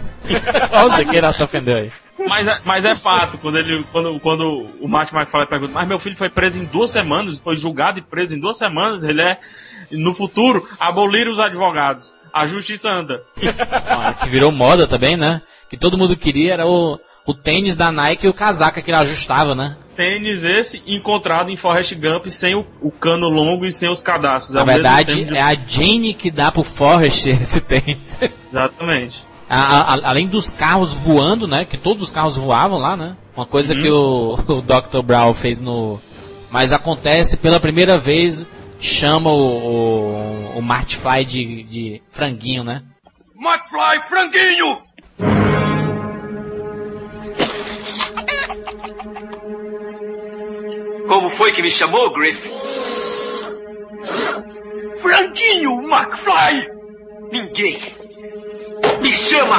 Nossa, que se ofendeu aí. Mas é, mas é fato, quando, ele, quando, quando o Martin McFly pergunta, mas meu filho foi preso em duas semanas, foi julgado e preso em duas semanas, ele é, no futuro, abolir os advogados. A justiça anda. Ah, que virou moda também, né? Que todo mundo queria era o, o tênis da Nike e o casaca que ele ajustava, né? Tênis esse encontrado em Forrest Gump sem o, o cano longo e sem os cadastros. Na é verdade, de... é a Jane que dá pro Forrest esse tênis. Exatamente. A, a, além dos carros voando, né? Que todos os carros voavam lá, né? Uma coisa uhum. que o, o doutor Brown fez no... Mas acontece pela primeira vez, chama o, o, o McFly de, de franguinho, né? McFly franguinho! Como foi que me chamou, Griff? Franguinho, McFly! Ninguém me chama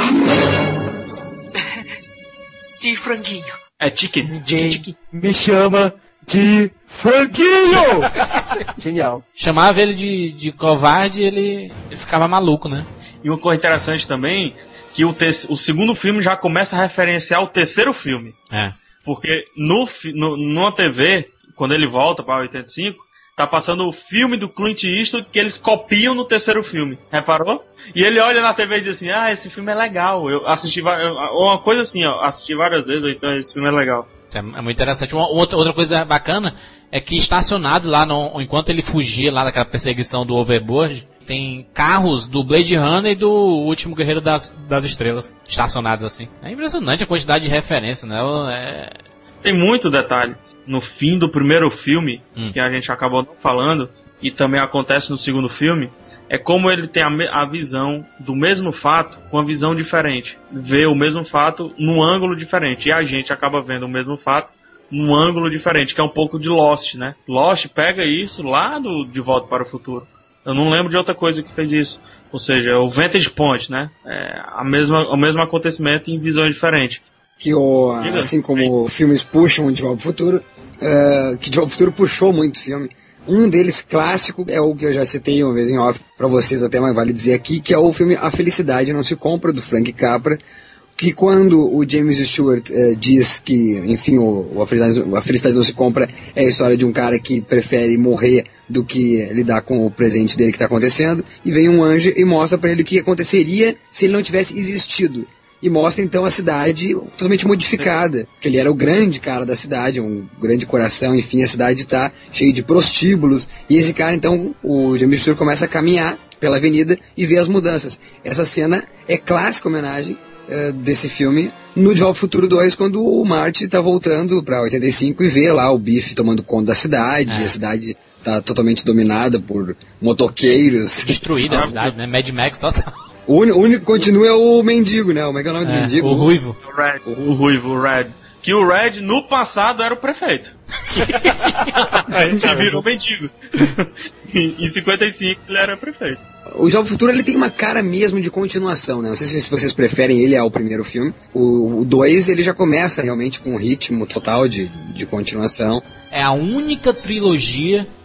de franguinho. É chicken. Ninguém chicken, chicken. me chama de franguinho! Genial. Chamava ele de, de covarde e ele, ele ficava maluco, né? E uma coisa interessante também, que o, te- o segundo filme já começa a referenciar o terceiro filme. É. Porque no, no, numa T V, quando ele volta para oitenta e cinco, tá passando o filme do Clint Eastwood que eles copiam no terceiro filme. Reparou? E ele olha na T V e diz assim, ah, esse filme é legal. Eu assisti, ou uma coisa assim, ó, assisti várias vezes, então esse filme é legal. É muito interessante. Uma, outra, outra coisa bacana é que estacionado lá, no, enquanto ele fugia lá daquela perseguição do Overboard, tem carros do Blade Runner e do Último Guerreiro das, das Estrelas estacionados assim. É impressionante a quantidade de referência, né? É... Tem muito detalhe. No fim do primeiro filme, hum. que a gente acabou não falando, e também acontece no segundo filme, é como ele tem a, me- a visão do mesmo fato com a visão diferente. Vê o mesmo fato num ângulo diferente. E a gente acaba vendo o mesmo fato num ângulo diferente, que é um pouco de Lost, né? Lost pega isso lá do De Volta para o Futuro. Eu não lembro de outra coisa que fez isso. Ou seja, o Vantage Point, né? É a mesma, o mesmo acontecimento em visões diferentes. Que o, assim como filmes puxam De Volta para o Futuro, uh, que De Volta para o Futuro puxou muito filme. Um deles clássico é o que eu já citei uma vez em off para vocês, até mais vale dizer aqui, que é o filme A Felicidade Não Se Compra, do Frank Capra, que quando o James Stewart uh, diz que, enfim, o, a, felicidade, a Felicidade Não Se Compra é a história de um cara que prefere morrer do que lidar com o presente dele que está acontecendo, e vem um anjo e mostra para ele o que aconteceria se ele não tivesse existido. E mostra então a cidade totalmente modificada, porque ele era o grande cara da cidade, um grande coração, enfim, a cidade está cheia de prostíbulos, e esse cara então, o James Stewart começa a caminhar pela avenida e vê as mudanças. Essa cena é clássica homenagem uh, desse filme no De Volta ao Futuro dois, quando o Marty está voltando para oitenta e cinco e vê lá o Biff tomando conta da cidade, é. A cidade está totalmente dominada por motoqueiros. Destruída a cidade, né? Mad Max total. O único que continua é o mendigo, né? Como é que é o nome é, do mendigo? O Ruivo. O Red. O, o Ruivo, o Red. Que o Red, no passado, era o prefeito. Já virou mendigo. Em cinquenta e cinco, ele era prefeito. O Jovem Futuro, ele tem uma cara mesmo de continuação, né? Não sei se vocês preferem ele ao primeiro filme. O dois, ele já começa realmente com um ritmo total de, de continuação. É a única trilogia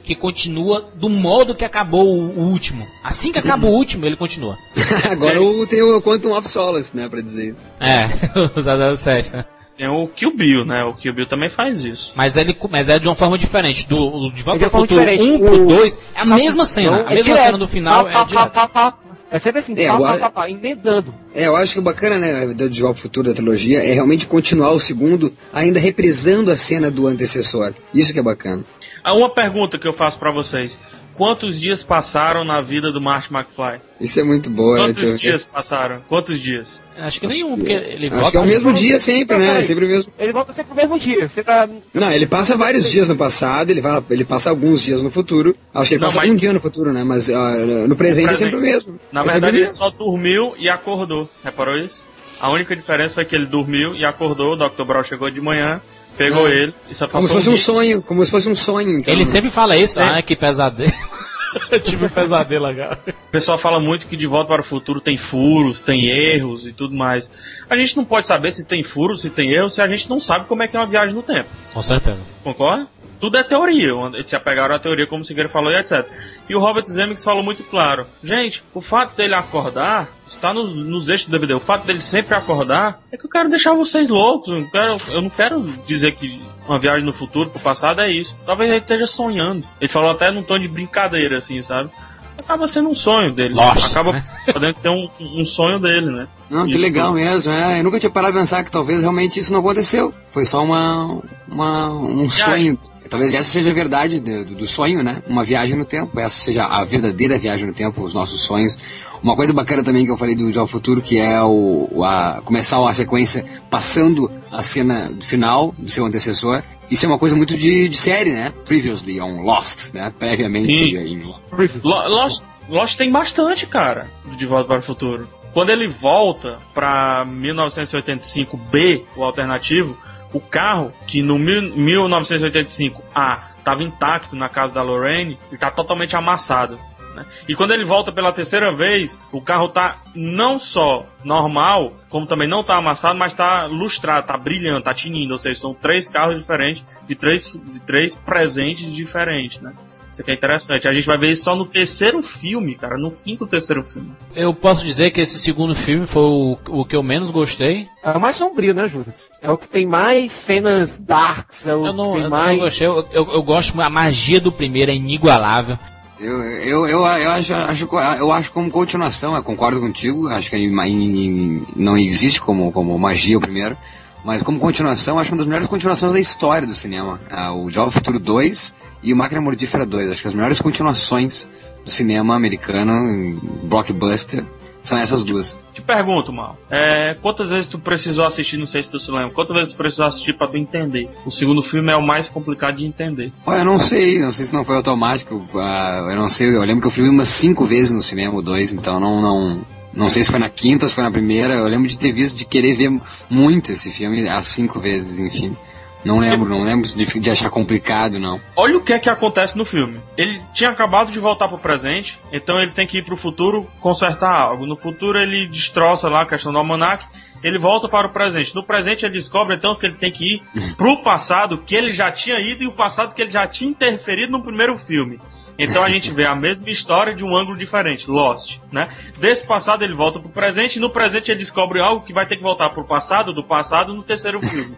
que continua do modo que acabou o, o último. Assim que acaba o último, ele continua. Agora o, tem o Quantum of Solace, né, pra dizer isso. É, o zero zero sete, né? Tem o Kill Bill, né? O Kill Bill também faz isso. Mas ele mas é de uma forma diferente. Do, de Volta É de pro uma Futuro forma um diferente. pro O- dois é a mesma cena. Não, A é mesma direto. cena do final Pá, é pá, direto. pá, pá, pá. É sempre assim, É, pá, agora- pá, pá, pá, emendando. É, eu acho que o bacana, né, do De Volta ao Futuro da trilogia é realmente continuar o segundo, ainda reprisando a cena do antecessor. Isso que é bacana. Ah, uma pergunta que eu faço pra vocês. Quantos dias passaram na vida do Marty McFly? Isso é muito boa. né, deixa eu Quantos ver. dias passaram? Quantos dias? Acho que nenhum, porque ele Acho volta... que é o mesmo dia sempre, Não, né? É peraí. sempre o mesmo. Ele volta sempre no mesmo dia. Você tá... Não, ele passa vários dias no passado, ele, vai, ele passa alguns dias no futuro. Acho que ele Não, passa mas- um dia no futuro, né? Mas ah, no presente é sempre o mesmo. Na É sempre verdade, o ele mesmo. só dormiu e acordou. Reparou isso? A única diferença foi que ele dormiu e acordou. O doutor Brown chegou de manhã, pegou É. ele e só Como se passou fosse um dia. sonho, como se fosse um sonho. Então. Ele sempre fala isso, É. ah, que pesadelo. Eu tive um pesadelo agora. O pessoal fala muito que De Volta para o Futuro tem furos, tem erros e tudo mais. A gente não pode saber se tem furos, se tem erros, se a gente não sabe como é que é uma viagem no tempo. Com certeza. Concorda? Tudo é teoria, eles se apegaram à teoria como o Siqueira falou e etcétera. E o Robert Zemeckis falou muito claro. Gente, o fato dele acordar, está nos, nos eixos do D V D, o fato dele sempre acordar, é que eu quero deixar vocês loucos. Eu não quero, eu não quero dizer que uma viagem no futuro, pro passado, é isso. Talvez ele esteja sonhando. Ele falou até num tom de brincadeira, assim, sabe? Acaba sendo um sonho dele. Lost, Acaba né? podendo ser um, um sonho dele, né? Não, que Isso. legal mesmo, é. Eu nunca tinha parado de pensar que talvez realmente isso não aconteceu. Foi só uma, uma um sonho. Talvez essa seja a verdade do, do sonho, né? Uma viagem no tempo. Essa seja a verdadeira viagem no tempo, os nossos sonhos. Uma coisa bacana também que eu falei do De Volta ao Futuro, que é o, a, começar a sequência passando a cena final do seu antecessor. Isso é uma coisa muito de, de série, né? Previously on Lost, né? Previamente Sim. em Lo- Lost, Lost tem bastante, cara, do De Volta para o Futuro. Quando ele volta pra mil novecentos e oitenta e cinco B, o alternativo, o carro, que no mil- mil novecentos e oitenta e cinco A estava intacto na casa da Lorraine, ele está totalmente amassado. Né? E quando ele volta pela terceira vez, o carro está não só normal, como também não está amassado, mas está lustrado, está brilhando, está tinindo. Ou seja, são três carros diferentes, de três, de três presentes diferentes, né? Isso aqui é interessante. A gente vai ver isso só no terceiro filme, cara, no fim do terceiro filme. Eu posso dizer que esse segundo filme foi o, o que eu menos gostei. É o mais sombrio, né, Juras? É o que tem mais cenas darks, é o Eu não, que tem eu mais... não gostei. Eu, eu, eu gosto, a magia do primeiro é inigualável. Eu, eu, eu, eu, acho, acho, eu acho como continuação, eu concordo contigo, acho que em- em- não existe como, como magia o primeiro, mas como continuação, acho uma das melhores continuações da história do cinema. Ah, o De Volta ao Futuro dois e o Máquina Mortífera dois, acho que as melhores continuações do cinema americano, blockbuster, são essas duas. Te pergunto, Mal, é, quantas vezes tu precisou assistir, não sei se tu se lembra, quantas vezes tu precisou assistir pra tu entender? O segundo filme é o mais complicado de entender. Olha, eu não sei, não sei se não foi automático, ah, eu não sei, eu lembro que eu fui umas cinco vezes no cinema, o dois, então não, não, não sei se foi na quinta, se foi na primeira, eu lembro de ter visto, de querer ver muito esse filme, as cinco vezes, enfim. Não lembro, não lembro de, de achar complicado, não. Olha o que é que acontece no filme. Ele tinha acabado de voltar pro presente, então ele tem que ir pro futuro consertar algo. No futuro ele destroça lá a questão do almanac, ele volta para o presente. No presente ele descobre então que ele tem que ir pro passado que ele já tinha ido e o passado que ele já tinha interferido no primeiro filme. Então a gente vê a mesma história de um ângulo diferente, Lost, né? Desse passado ele volta pro presente e no presente ele descobre algo que vai ter que voltar pro passado, do passado no terceiro filme.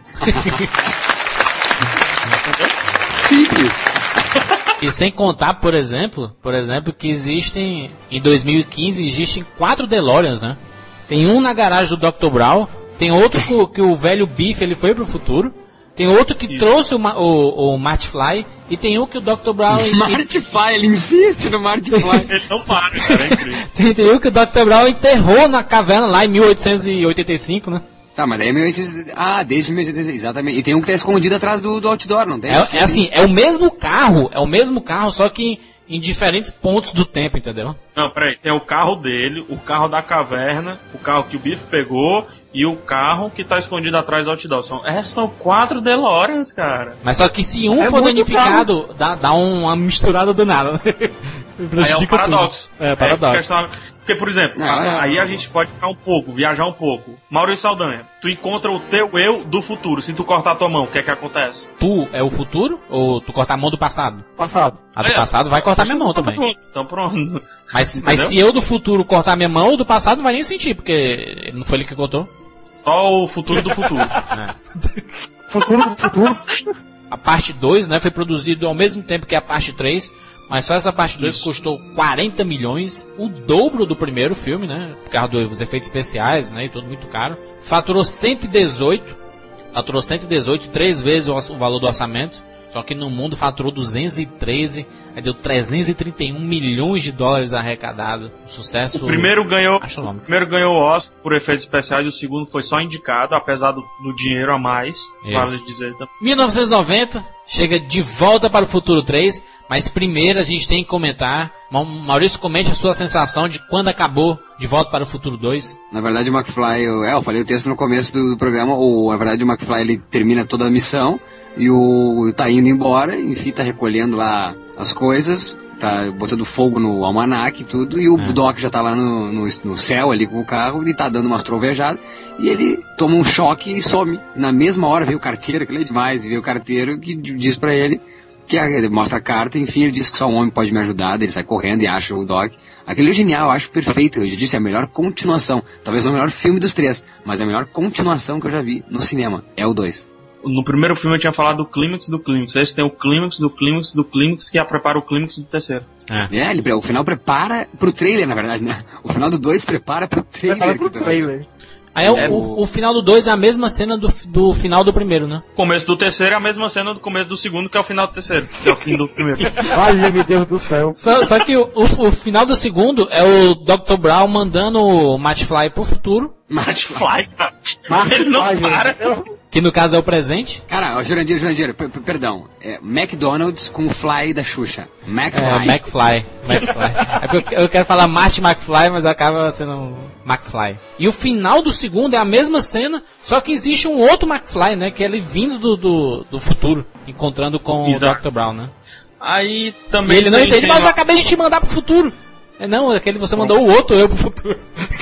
Simples. E sem contar, por exemplo, por exemplo, que existem, em dois mil e quinze, existem quatro DeLoreans, né? Tem um na garagem do doutor Brown, tem outro que, que o velho Biff ele foi pro futuro, tem outro que Isso. trouxe o, Ma- o, o Marty Fly, e tem um que o doutor Brown... Marty Fly, ele insiste no Marty Fly. Ele não para, cara, é incrível. tem, tem um que o doutor Brown enterrou na caverna lá em mil oitocentos e oitenta e cinco, né? Tá, mas daí é mil e oitocentos... Ah, desde mil e oitocentos, exatamente. E tem um que tá escondido atrás do, do outdoor, não tem? É, é assim, é o mesmo carro, é o mesmo carro, só que em diferentes pontos do tempo, entendeu? Não, peraí, tem o carro dele, o carro da caverna, o carro que o Biff pegou e o carro que tá escondido atrás do outdoor. São, essas são quatro DeLoreans, cara. Mas só que se um É for muito danificado, dá, dá uma misturada danada. Aí é o paradoxo. É, paradoxo. É, questão- Porque, por exemplo, Não, a, é- aí a gente pode ficar um pouco, viajar um pouco. Maurício Saldanha, tu encontra o teu eu do futuro. Se tu cortar a tua mão, o que é que acontece? Tu é o futuro ou tu cortar a mão do passado? Passado. A do É, passado vai cortar minha mão também. Pronto, então pronto. Mas, mas Entendeu? se eu do futuro cortar minha mão, o do passado não vai nem sentir, porque não foi ele que cortou. Só o futuro do futuro. Futuro do futuro. A parte dois, né, foi produzido ao mesmo tempo que a parte três, mas só essa parte dois Isso. custou quarenta milhões, o dobro do primeiro filme, né, por causa dos efeitos especiais, né, e tudo muito caro. Faturou cento e dezoito, faturou cento e dezoito, três vezes o, o valor do orçamento. Só que no mundo faturou duzentos e treze, aí deu trezentos e trinta e um milhões de dólares arrecadados. Um sucesso O primeiro ganhou, o astronômico. primeiro ganhou o Oscar por efeitos especiais, o segundo foi só indicado, apesar do, do dinheiro a mais, Isso. vale dizer também. mil novecentos e noventa, chega de volta para o Futuro três, mas primeiro a gente tem que comentar. Ma- Maurício, comente a sua sensação de quando acabou De Volta para o Futuro dois. Na verdade, o McFly, eu, é, eu falei o texto no começo do, do programa, o, na verdade o McFly ele termina toda a missão e o tá indo embora, enfim, tá recolhendo lá as coisas, tá botando fogo no almanaque e tudo, e o É. Doc já tá lá no, no, no céu ali com o carro, e tá dando umas trovejadas, e ele toma um choque e some. Na mesma hora veio o carteiro, que ele é demais, veio o carteiro que diz pra ele, que a- ele mostra a carta, enfim, ele diz que só um homem pode me ajudar, daí ele sai correndo e acha o Doc. Aquilo é genial, eu acho perfeito, eu já disse, é a melhor continuação, talvez não o melhor filme dos três, mas a melhor continuação que eu já vi no cinema, é o dois. No primeiro filme eu tinha falado do clímax do clímax, esse tem o clímax do clímax do clímax que prepara o clímax do terceiro. É, ele, o final prepara pro trailer, na verdade, né? O final do dois prepara pro trailer. Prepara pro que tá- trailer. Aí o, É, o, o final do dois é a mesma cena do, do final do primeiro, né? O começo do terceiro é a mesma cena do começo do segundo, que é o final do terceiro, que é o fim do primeiro. Olha, meu Deus do céu. Só, só que o, o, o final do segundo é o doutor Brown mandando o McFly pro futuro, McFly, cara. Marty Ele não Fly, para. gente. que no caso é o presente. Cara, ó, Jurandir, Jurandir, p- p- perdão. É McDonald's com o Fly da Xuxa. McFly. É, McFly. McFly. É porque eu, eu quero falar Marty McFly, mas acaba sendo um McFly. E o final do segundo é a mesma cena, só que existe um outro McFly, né? Que é ele vindo do, do, do futuro, encontrando com Exato. o doutor Brown, né? Aí E também. ele não tem- entende, tem mas eu uma- acabei de te mandar pro futuro. É, não, aquele você mandou o outro, eu pro futuro.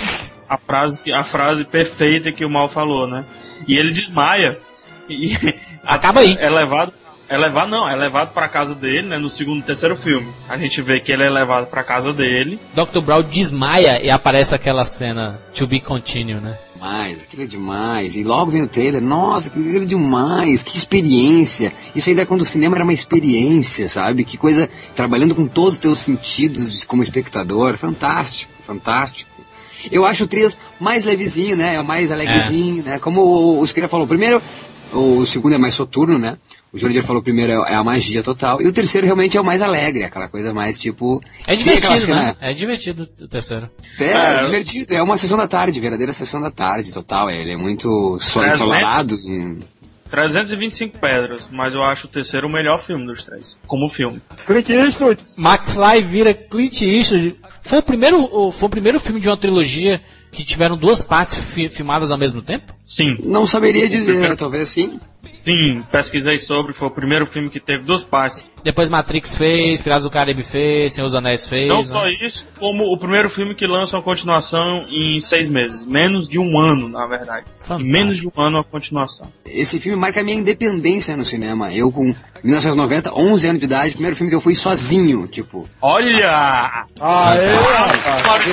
a frase, que- a frase perfeita que o Mal falou, né? E ele desmaia. E Acaba aí. É levado, é levado não, é levado pra casa dele, né? No segundo e terceiro filme. A gente vê que ele é levado pra casa dele. doutor Brown desmaia e aparece aquela cena To Be Continue, né? Demais, aquilo é demais. E logo vem o trailer. Nossa, aquilo é demais. Que experiência. Isso ainda é quando o cinema era uma experiência, sabe? Que coisa. Trabalhando com todos os teus sentidos como espectador. Fantástico, fantástico. Eu acho o três mais levezinho, né? É o mais alegrezinho, né? Como o, o Siqueira falou. Primeiro, o segundo é mais soturno, né? O Jurandir falou primeiro é a magia total. E o terceiro realmente é o mais alegre. Aquela coisa mais tipo... É Tem aquela divertido, cena- né? É divertido o terceiro. É, É. divertido, é uma sessão da tarde, verdadeira sessão da tarde, total. Ele é muito sol- Traz ensolarado. hum. trezentas e vinte e cinco pedras, mas eu acho o terceiro o melhor filme dos três. Como filme. Clint Eastwood. McFly vira Clint Eastwood. Foi o primeiro, o- foi o primeiro filme de uma trilogia que tiveram duas partes fi- filmadas ao mesmo tempo? Sim. Não saberia dizer, talvez sim. Sim, pesquisei sobre, foi o primeiro filme que teve duas partes. Depois Matrix fez, Piratas do Caribe fez, Senhor dos Anéis fez. Não né? só isso, como o primeiro filme que lança uma continuação em seis meses. Menos de um ano, na verdade. Fantástico. Em menos de um ano a continuação. Esse filme marca a minha independência no cinema. Eu com mil novecentos e noventa, onze anos de idade, primeiro filme que eu fui sozinho, tipo. Olha! Ah, é, rapaz. Mário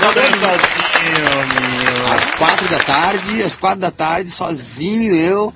sozinho, meu. Às quatro da tarde, às quatro da tarde, sozinho eu.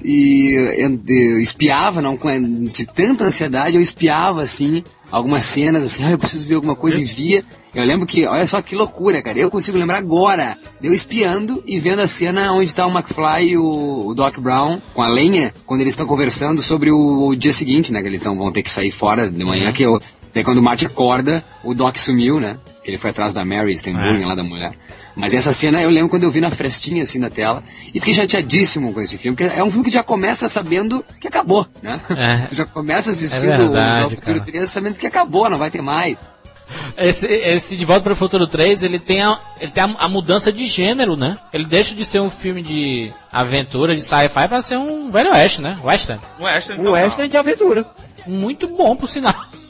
E eu, eu espiava, não, com de tanta ansiedade, eu espiava, assim, algumas cenas, assim, ah, eu preciso ver alguma coisa e via. Eu lembro que, olha só que loucura, cara, eu consigo lembrar agora, eu espiando e vendo a cena onde tá o McFly e o, o Doc Brown com a lenha, quando eles estão conversando sobre o, o dia seguinte, né, que eles tão, vão ter que sair fora de manhã, que eu, daí quando o Marty acorda, o Doc sumiu, né, que ele foi atrás da Mary Steenburgen, lá da mulher. Mas essa cena eu lembro quando eu vi na frestinha assim na tela e fiquei chateadíssimo com esse filme, porque é um filme que já começa sabendo que acabou, né? É. Tu já começa assistindo É verdade, o Futuro cara. três sabendo que acabou, não vai ter mais. Esse, esse De Volta para o Futuro três, ele tem, a, ele tem a, a mudança de gênero, né? Ele deixa de ser um filme de aventura, de sci-fi, pra ser um velho oeste, né? Western. Um western Um total. western de aventura. Muito bom, por sinal.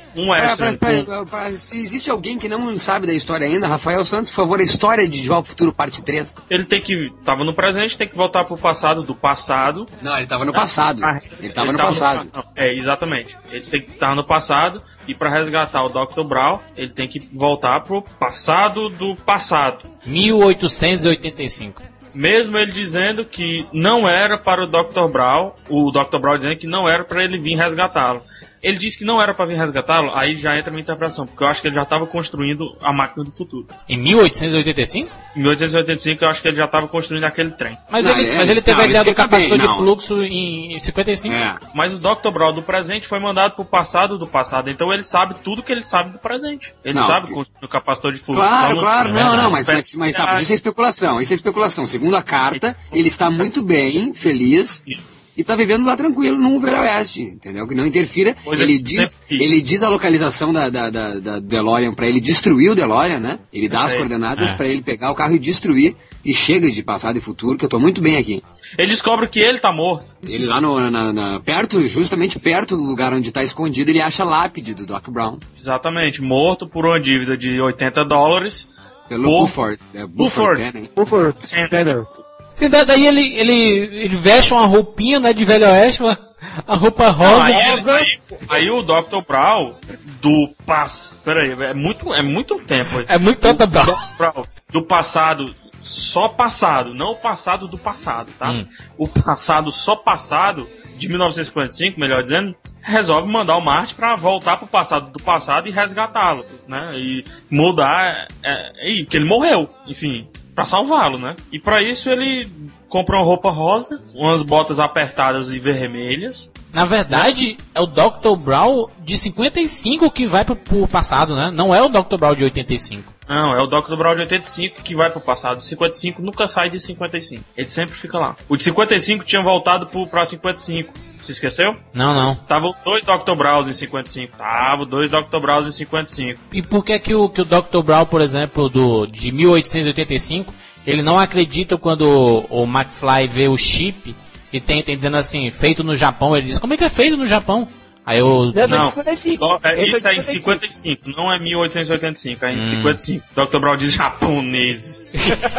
Um extra. Pra, pra, pra, pra, se existe alguém que não sabe da história ainda, Rafael Santos, por favor, a história de De Volta pro Futuro, parte três. Ele tem que... Tava no presente, tem que voltar pro passado, do passado. Não, ele tava no passado. Ah, ele tava ele no tava passado. No, é, exatamente. Ele tem que estar no passado, e pra resgatar o doutor Brown, ele tem que voltar pro passado do passado. mil oitocentos e oitenta e cinco. Mesmo ele dizendo que não era para o doutor Brown, o doutor Brown dizendo que não era para ele vir resgatá-lo. Ele disse que não era para vir resgatá-lo, aí já entra a minha interpretação, porque eu acho que ele já estava construindo a máquina do futuro. Em mil oitocentos e oitenta e cinco? Em mil oitocentos e oitenta e cinco eu acho que ele já estava construindo aquele trem. Mas, não, ele, é, mas ele teve não, a ideia do capacitor de fluxo em cinquenta e cinco. É. Mas o doutor Brown do presente foi mandado pro passado do passado, então ele sabe tudo que ele sabe do presente. Ele não, sabe construir o capacitor de fluxo. Claro, não, claro, não, não, não, mas, mas, mas tá, isso é especulação, isso é especulação. Segundo a carta, ele está muito bem, feliz... E tá vivendo lá tranquilo num Velho Oeste, entendeu? Que não interfira. Pois ele, é, diz, ele diz a localização da, da, da, da DeLorean pra ele destruir o DeLorean, né? Ele dá é, as coordenadas é. pra ele pegar o carro e destruir. E chega de passado e futuro, que eu tô muito bem aqui. Ele descobre que ele tá morto. Ele lá no, na, na, perto, justamente perto do lugar onde tá escondido, ele acha a lápide do Doc Brown. Exatamente, morto por uma dívida de oitenta dólares. Pelo por... Buford. É, Buford. Buford. Buford. Tanner. Sim, daí ele, ele, ele veste uma roupinha, né, de Velho Oeste, uma, a roupa rosa. Não, aí, rosa. Aí, aí o doutor Brown do pass... Peraí, é muito, é muito tempo. É muito tempo, Brown. Do passado, só passado, não o passado do passado, tá? Hum. O passado só passado, de mil novecentos e cinquenta e cinco, melhor dizendo, resolve mandar o Marty pra voltar pro passado do passado e resgatá-lo, né? E mudar... É, e que ele morreu, enfim... Pra salvá-lo, né? E pra isso ele compra uma roupa rosa, umas botas apertadas e vermelhas. Na verdade, é o doutor Brown de cinquenta e cinco que vai pro, pro passado, né? Não é o doutor Brown de oitenta e cinco. Não, é o doutor Brown de oitenta e cinco que vai pro passado. O cinquenta e cinco nunca sai de cinquenta e cinco. Ele sempre fica lá. O de cinquenta e cinco tinha voltado pro, pra cinquenta e cinco. Você esqueceu? Não, não. Estavam dois doutor Browns em cinquenta e cinco. Estavam dois doutor Browns em cinquenta e cinco. E por que que o, que o doutor Brown, por exemplo, do, de mil oitocentos e oitenta e cinco, ele não acredita quando o, o McFly vê o chip e tem, tem dizendo assim, feito no Japão, ele diz, como é que é feito no Japão? Aí eu... Não, não é, isso é em cinquenta e cinco, não é mil oitocentos e oitenta e cinco, é em hum. cinquenta e cinco. doutor Brown diz japoneses.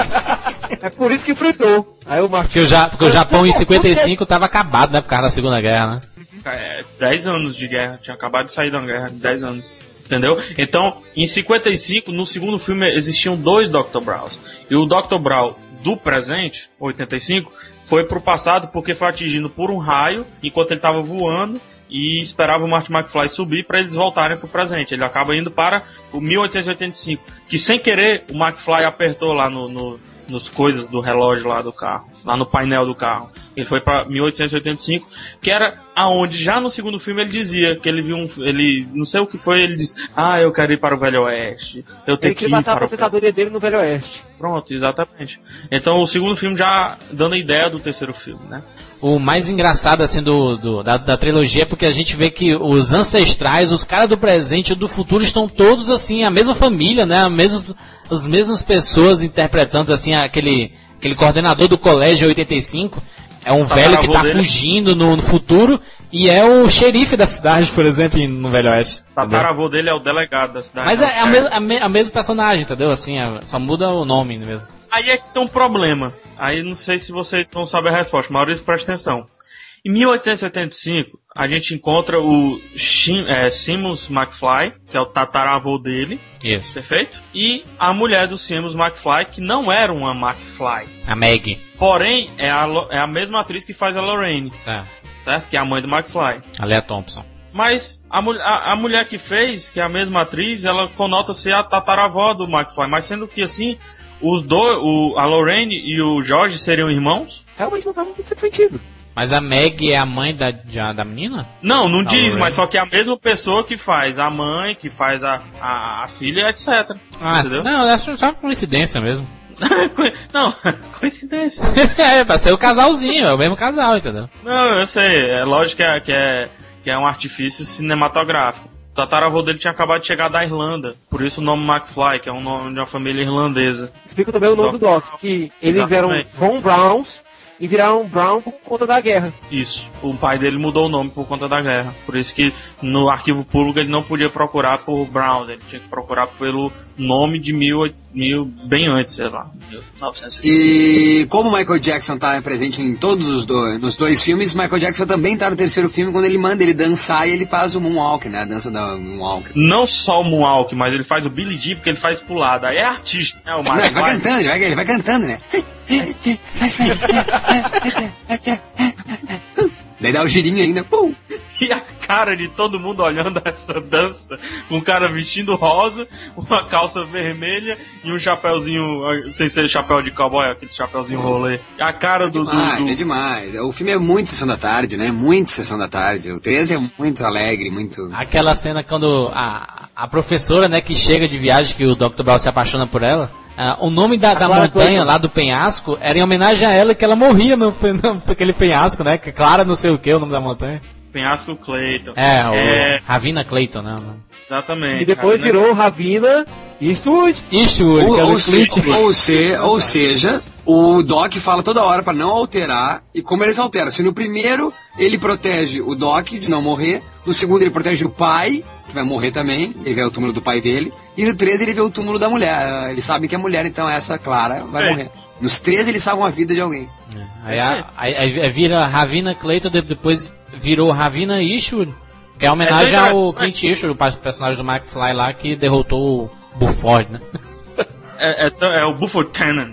É por isso que fritou. Aí o Martin... Porque o, ja, porque o Japão em cinquenta e cinco tava acabado, né, por causa da Segunda Guerra, né? É, dez anos de guerra, tinha acabado de sair da guerra, dez anos. Entendeu? Então, em cinquenta e cinco, no segundo filme, existiam dois doutor Browns. E o doutor Brown do presente, oitenta e cinco, foi pro passado porque foi atingido por um raio enquanto ele estava voando e esperava o Marty McFly subir para eles voltarem pro presente. Ele acaba indo para o mil oitocentos e oitenta e cinco, que sem querer o McFly apertou lá no, no, nos coisas do relógio lá do carro, lá no painel do carro. Ele foi para mil oitocentos e oitenta e cinco, que era aonde já no segundo filme ele dizia que ele viu um, ele não sei o que foi, ele disse: "Ah, eu quero ir para o Velho Oeste. Eu tenho que ir passar para a aposentadoria dele no Velho Oeste." Pronto, exatamente. Então o segundo filme já dando a ideia do terceiro filme, né? O mais engraçado assim do, do da, da trilogia é porque a gente vê que os ancestrais, os caras do presente e do futuro estão todos assim, a mesma família, né? A mesma, as mesmas pessoas interpretando assim aquele aquele coordenador do colégio oitenta e cinco. É um velho que tá dele. fugindo no, no futuro e é o xerife da cidade, por exemplo, no Velho Oeste. O tataravô dele é o delegado da cidade. Mas é, é a, mes, a, me, a mesma personagem, entendeu? Assim, é, só muda o nome mesmo. Aí é que tem um problema. Aí não sei se vocês vão saber a resposta, Maurício, presta atenção. Em mil oitocentos e oitenta e cinco, a gente encontra o Shim, é, Seamus McFly, que é o tataravô dele. Isso. Perfeito? E a mulher do Seamus McFly, que não era uma McFly. A Maggie. Porém, é a, é a mesma atriz que faz a Lorraine. Certo. Certo? Que é a mãe do McFly. A Lea Thompson. Mas a, a, a mulher que fez, que é a mesma atriz, ela conota ser a tataravó do McFly. Mas sendo que assim, os dois, o, a Lorraine e o George seriam irmãos? Realmente não faz muito sentido. Mas a Maggie é a mãe da, da, da menina? Não, não da diz, Lorraine. Mas só que é a mesma pessoa que faz a mãe, que faz a, a, a filha, etcétera. Ah, entendeu? Não, é só coincidência mesmo. Não, coincidência. É, pra ser o casalzinho, é o mesmo casal, entendeu? Não, eu sei, é lógico que é, que é, que é um artifício cinematográfico. O tataravô dele tinha acabado de chegar da Irlanda, por isso o nome McFly, que é um nome de uma família irlandesa. Explica também o nome do Doc, que eles Exatamente. eram Von Browns, e viraram Brown por conta da guerra. Isso. O pai dele mudou o nome por conta da guerra. Por isso que no arquivo público ele não podia procurar por Brown, ele tinha que procurar pelo nome de mil, mil bem antes, sei lá, mil novecentos. E como Michael Jackson tá presente em todos os dois, nos dois filmes, Michael Jackson também tá no terceiro filme quando ele manda ele dançar e ele faz o Moonwalk, né? A dança da Moonwalk. Não só o Moonwalk, mas ele faz o Billy Jean porque ele faz pulada. Aí é artista, né? O Não, ele vai cantando, ele vai, ele vai cantando, né? Daí dá o girinho ainda, pum! E a cara de todo mundo olhando essa dança, com um cara vestindo rosa, uma calça vermelha e um chapéuzinho, sem ser chapéu de cowboy, aquele chapéuzinho rolê. A cara é do, demais, do, do... É demais, o filme é muito Sessão da Tarde, né? Muito Sessão da Tarde. O treze é muito alegre, muito... Aquela cena quando a, a professora, né, que chega de viagem, que o doutor Brown se apaixona por ela, uh, o nome da, da montanha lá do penhasco era em homenagem a ela, que ela morria no, no, naquele penhasco, né? Que Clara não sei o que, o nome da montanha. Penhasco Clayton. É, o é... Ravina Clayton, né? Exatamente. E depois Ravina... virou Ravina Eastwood. Eastwood. Ou, ou, se, ou, se, ou seja, o Doc fala toda hora pra não alterar, e como eles alteram? Se no primeiro ele protege o Doc de não morrer, no segundo ele protege o pai, que vai morrer também, ele vê o túmulo do pai dele, e no treze ele vê o túmulo da mulher. Eles sabem que é mulher, então essa Clara vai é. morrer. Nos treze eles salvam a vida de alguém. É. Aí, a, aí, aí vira Ravina Clayton, depois virou Ravina Eastwood, que é homenagem é ao Clint Eastwood, o personagem do McFly lá que derrotou o Buford, né? É, é, é o Buford Cannon.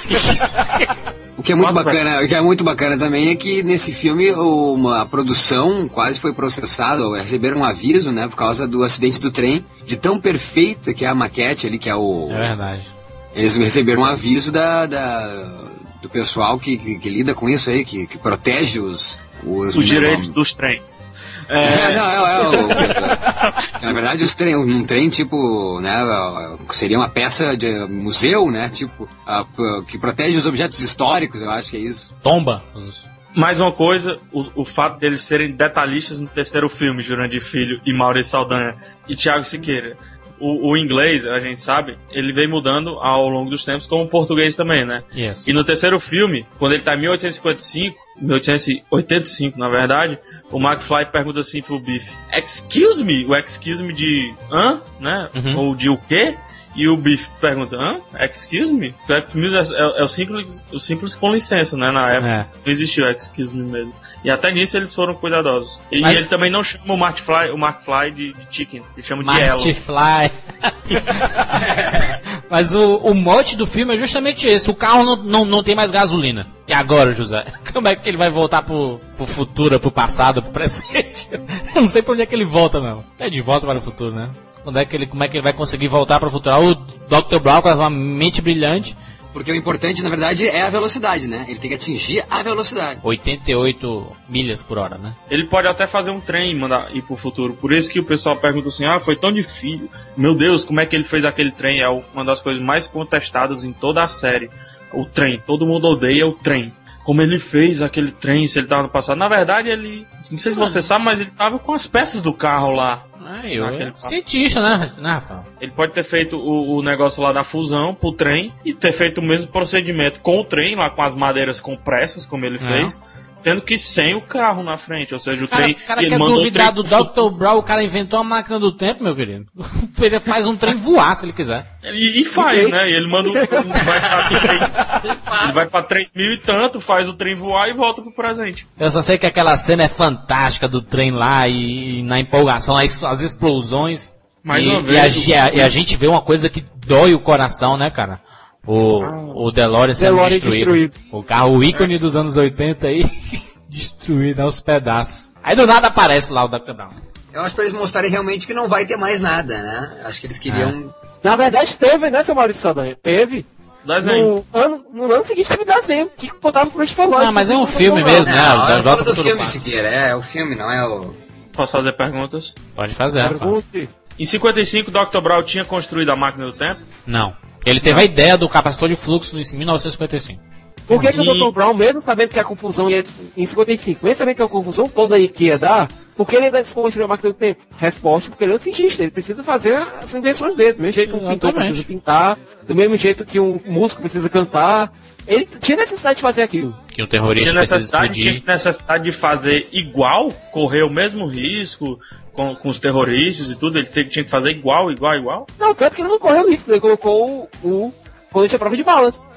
O que é muito bacana, o que é muito bacana também é que nesse filme uma a produção quase foi processada, ou receberam um aviso, né, por causa do acidente do trem, de tão perfeita que é a maquete ali, que é o... É verdade. Eles receberam um aviso da, da, do pessoal que, que, que lida com isso aí, que, que protege os... Os, os direitos dos trens. É, é não, é, é, o, na verdade os trem, um trem tipo, né, seria uma peça de museu, né, tipo, a, que protege os objetos históricos, eu acho que é isso. Tomba. Mais uma coisa, o, o fato deles serem detalhistas no terceiro filme, Jurandir Filho e Maurício Saldanha e Thiago Siqueira. O, o inglês, a gente sabe, ele vem mudando ao longo dos tempos, como o português também, né? Yes. E no terceiro filme, quando ele tá em mil oitocentos e cinquenta e cinco, mil oitocentos e oitenta e cinco, na verdade, o McFly pergunta assim pro Biff, excuse me, o excuse me de hã, né? Uhum. Ou de o quê? E o Biff pergunta, hã? Excuse me? O excuse me é, é, é o, simples, o simples com licença, né? Na época é. Não existiu o excuse me mesmo. E até nisso eles foram cuidadosos. E Mas... ele também não chama o McFly, o McFly de, de Chicken, ele chama de Yellow. McFly. Mas o, o mote do filme é justamente esse, o carro não, não, não tem mais gasolina. E agora, José? Como é que ele vai voltar pro, pro futuro, pro passado, pro presente? Eu não sei pra onde é que ele volta, não. É de volta para o futuro, né? Onde é que ele, como é que ele vai conseguir voltar para o futuro? O doutor Brown com uma mente brilhante. Porque o importante, na verdade, é a velocidade, né? Ele tem que atingir a velocidade. oitenta e oito milhas por hora, né? Ele pode até fazer um trem e mandar ir pro futuro. Por isso que o pessoal pergunta assim, ah, foi tão difícil. Meu Deus, como é que ele fez aquele trem? É uma das coisas mais contestadas em toda a série. O trem. Todo mundo odeia o trem. Como ele fez aquele trem, se ele tava no passado. Na verdade, ele... Não sei se você sabe, mas ele tava com as peças do carro lá. Ah, eu é cientista, né, Rafael? Ele pode ter feito o, o negócio lá da fusão pro trem e ter feito o mesmo procedimento com o trem, lá com as madeiras compressas, como ele fez, sendo que sem o carro na frente, ou seja, o cara, trem... O cara quer duvidar do doutor Brown, o cara inventou uma máquina do tempo, meu querido. Ele faz um trem voar, se ele quiser. E, e faz, né? E ele manda um... Vai pra três, ele vai pra três mil e tanto, faz o trem voar e volta pro presente. Eu só sei que aquela cena é fantástica do trem lá e, e na empolgação, as, as explosões. Mais e, uma vez, e, a, e a gente vê uma coisa que dói o coração, né, cara? O, ah, o DeLorean sendo DeLorean destruído. destruído. O carro, o ícone é. dos anos oitenta aí, destruído aos pedaços. Aí do nada aparece lá o doutor Brown. Eu acho pra eles mostrarem realmente que não vai ter mais nada, né? Acho que eles queriam... É. Na verdade teve, né, seu Maurício Saldanha? Teve. Desenho. No ano, no ano seguinte teve desenho, que contava com o Christopher Lloyd. Não, mas é um filme mesmo, né? Não, eu falo do filme, Siqueira. É, o filme, não é o... Posso fazer perguntas? Pode fazer, Pergunte. Em cinquenta e cinco, o doutor Brown tinha construído a máquina do tempo? Não. Ele teve a ideia do capacitor de fluxo em mil novecentos e cinquenta e cinco. Por que, e... que o doutor Brown, mesmo sabendo que a confusão ia em cinquenta e cinco, mesmo sabendo que a confusão toda aí que ia dar, por que ele ainda construiu a máquina do tempo? Resposta, porque ele é um cientista, ele precisa fazer as invenções dele, do mesmo jeito que um pintor precisa pintar, do mesmo jeito que um músico precisa cantar, Ele tinha necessidade de fazer aquilo. Que o terrorista tinha precisa necessidade, explodir. tinha necessidade de fazer igual, correr o mesmo risco com, com os terroristas e tudo, ele tinha que fazer igual, igual, igual. Não, tanto que ele não correu risco, ele colocou o, o colete à prova de balas.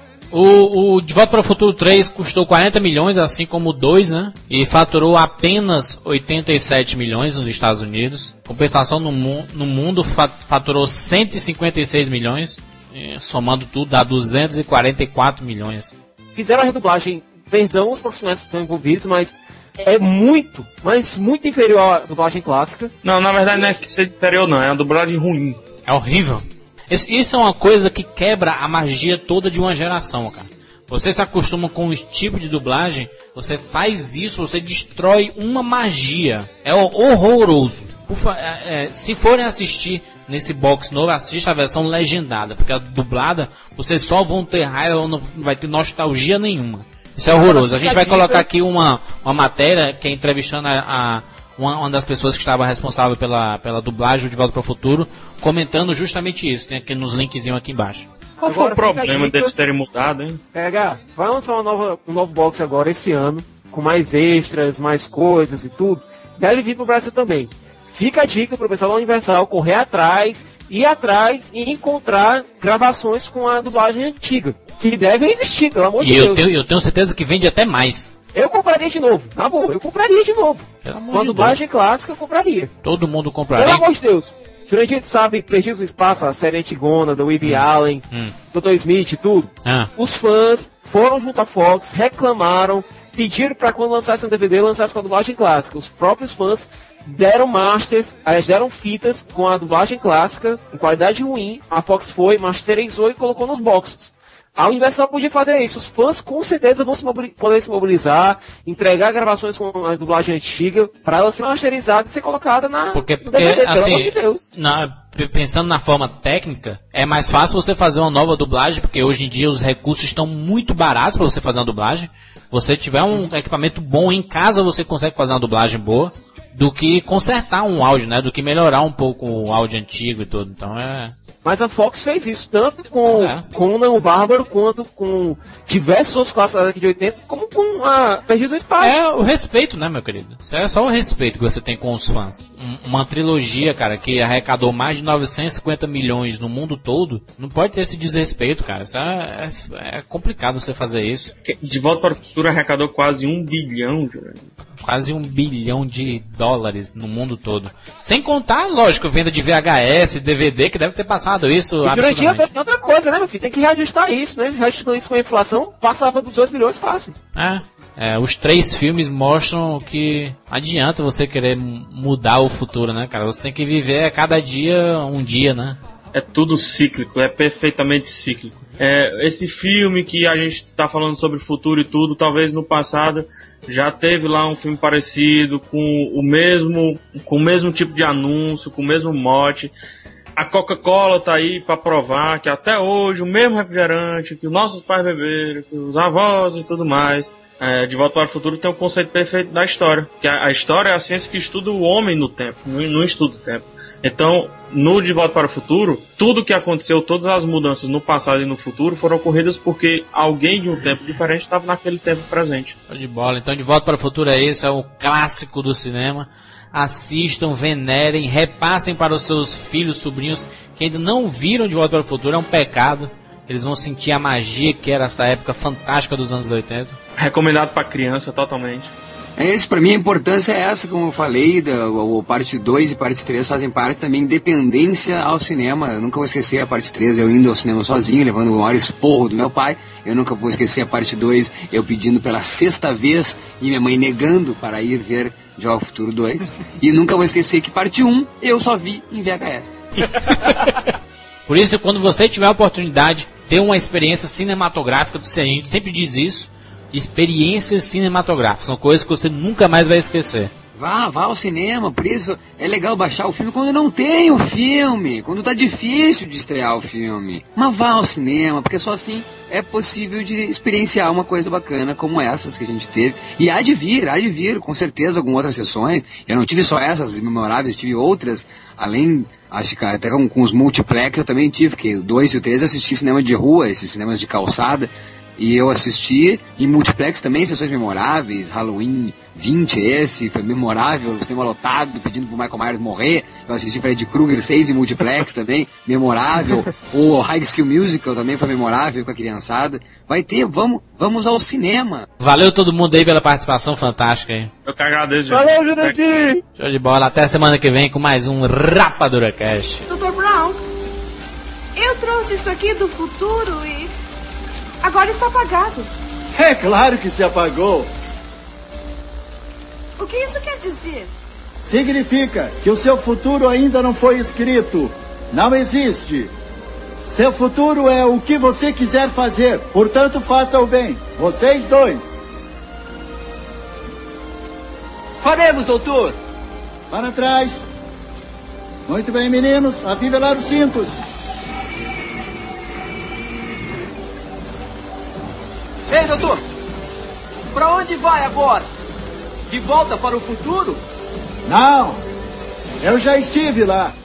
O, o De Volta para o Futuro três custou quarenta milhões, assim como o dois, né? E faturou apenas oitenta e sete milhões nos Estados Unidos. Compensação no, mu- no mundo faturou cento e cinquenta e seis milhões. E, somando tudo, dá duzentos e quarenta e quatro milhões. Fizeram a redublagem, perdão os profissionais que estão envolvidos, mas é muito, mas muito inferior à dublagem clássica. Não, na verdade não é que seja inferior não, é uma dublagem ruim. É horrível. Isso é uma coisa que quebra a magia toda de uma geração, cara. Você se acostuma com um tipo de dublagem, você faz isso, você destrói uma magia. É horroroso. Ufa, é, é, se forem assistir nesse box novo, assista a versão legendada, porque a dublada, vocês só vão ter raiva, não vai ter nostalgia nenhuma. Isso é horroroso. A gente vai colocar aqui uma, uma matéria que é entrevistando a... a Uma, uma das pessoas que estava responsável pela, pela dublagem de Volta para o Futuro, comentando justamente isso. Tem aqui nos linkzinhos aqui embaixo. Qual foi o problema deles terem mudado, hein? Pega, vai lançar uma nova, um novo box agora esse ano, com mais extras, mais coisas e tudo. Deve vir pro Brasil também. Fica a dica pro pessoal da Universal correr atrás, ir atrás e encontrar gravações com a dublagem antiga. Que devem existir, pelo amor de E Deus. eu tenho, eu tenho certeza que vende até mais. Eu compraria de novo, na boa, eu compraria de novo. Pelo amor Com a de dublagem clássica, eu compraria. Todo mundo Pelo compraria. amor de Deus. A gente sabe, Perdidos no Espaço, a série antigona, da Woody Hum. Allen, Hum. doutor Smith e tudo. Ah. Os fãs foram junto à Fox, reclamaram, pediram pra quando lançasse um D V D, lançasse com a dublagem clássica. Os próprios fãs deram masters, elas deram fitas com a dublagem clássica, em qualidade ruim. A Fox foi, masterizou e colocou nos boxes. A Universal podia fazer isso. Os fãs com certeza vão se mobili- poder se mobilizar, entregar gravações com a dublagem antiga, para ela ser masterizada e ser colocada na Porque, no porque D V D, pelo amor assim, de Deus. na- p- pensando na forma técnica, é mais fácil você fazer uma nova dublagem, porque hoje em dia os recursos estão muito baratos para você fazer uma dublagem. Você tiver um equipamento bom em casa, você consegue fazer uma dublagem boa, do que consertar um áudio, né? Do que melhorar um pouco o áudio antigo e tudo. Então é... Mas a Fox fez isso, tanto com É. Conan o Bárbaro, quanto com diversos outros clássicos da década de oitenta, como com a Perdidos no Espaço. É o respeito, né, meu querido? Isso é só o respeito que você tem com os fãs. Um- uma trilogia, cara, que arrecadou mais de novecentos e cinquenta milhões no mundo todo, não pode ter esse desrespeito, cara. Isso é, é- é complicado você fazer isso. De Volta para o Futuro arrecadou quase um bilhão, Júlio. Quase um bilhão de dólares no mundo todo. Sem contar, lógico, venda de V H S, D V D, que deve ter passado isso E durante absurdamente. tem outra coisa, né, meu filho? Tem que reajustar isso, né? Reajustando isso com a inflação, passava dos dois milhões fáceis. É, é, os três filmes mostram que não adianta você querer m- mudar o futuro, né, cara? Você tem que viver a cada dia um dia, né? É tudo cíclico, é perfeitamente cíclico. É, esse filme que a gente tá falando sobre o futuro e tudo, talvez no passado já teve lá um filme parecido, com o mesmo, com o mesmo tipo de anúncio, com o mesmo mote. A Coca-Cola tá aí para provar que até hoje o mesmo refrigerante que os nossos pais beberam, que os avós e tudo mais. É, De Volta para o Futuro tem um conceito perfeito da história. Que a, a história é a ciência que estuda o homem no tempo, não, não estuda o tempo. Então, no De Volta para o Futuro, tudo que aconteceu, todas as mudanças no passado e no futuro foram ocorridas porque alguém de um tempo diferente estava naquele tempo presente. Show de bola. Então, De Volta para o Futuro é esse, é o clássico do cinema. Assistam, venerem, repassem para os seus filhos, sobrinhos que ainda não viram De Volta para o Futuro. É um pecado. Eles vão sentir a magia que era essa época fantástica dos anos oitenta. Recomendado para criança totalmente. É isso, pra mim a importância é essa, como eu falei, da, o, o parte dois e parte três fazem parte também independência ao cinema. Eu nunca vou esquecer a parte três, eu indo ao cinema sozinho, levando o maior esporro do meu pai. Eu nunca vou esquecer a parte dois, eu pedindo pela sexta vez e minha mãe negando para ir ver De Volta ao Futuro dois. E nunca vou esquecer que parte um eu só vi em V H S. Por isso, quando você tiver a oportunidade, ter uma experiência cinematográfica, a gente sempre diz isso, experiências cinematográficas, são coisas que você nunca mais vai esquecer. Vá, vá ao cinema, por isso é legal baixar o filme quando não tem o filme, quando tá difícil de estrear o filme. Mas vá ao cinema, porque só assim é possível de experienciar uma coisa bacana como essas que a gente teve. E há de vir, há de vir, com certeza, algumas outras sessões. Eu não tive só essas memoráveis, eu tive outras, além, acho que até com, com os multiplex eu também tive, porque o dois e o três eu assisti cinema de rua, esses cinemas de calçada. E eu assisti em multiplex também, sessões memoráveis, Halloween vinte, esse foi memorável, o cinema lotado, pedindo pro Michael Myers morrer. Eu assisti Freddy Krueger seis em multiplex também, memorável. O High School Musical também foi memorável com a criançada. Vai ter, vamos, vamos ao cinema. Valeu todo mundo aí pela participação fantástica aí. Eu que agradeço. Valeu, Jurandir! Show de bola, até semana que vem com mais um Rapadura Cast. doutor Brown, eu trouxe isso aqui do futuro e agora está apagado. É claro que se apagou. O que isso quer dizer? Significa que o seu futuro ainda não foi escrito. Não existe. Seu futuro é o que você quiser fazer. Portanto, faça o bem. Vocês dois. Faremos, doutor. Para trás. Muito bem, meninos. Afivelar os cintos. Ei, doutor. Para onde vai agora? De volta para o futuro? Não. Eu já estive lá.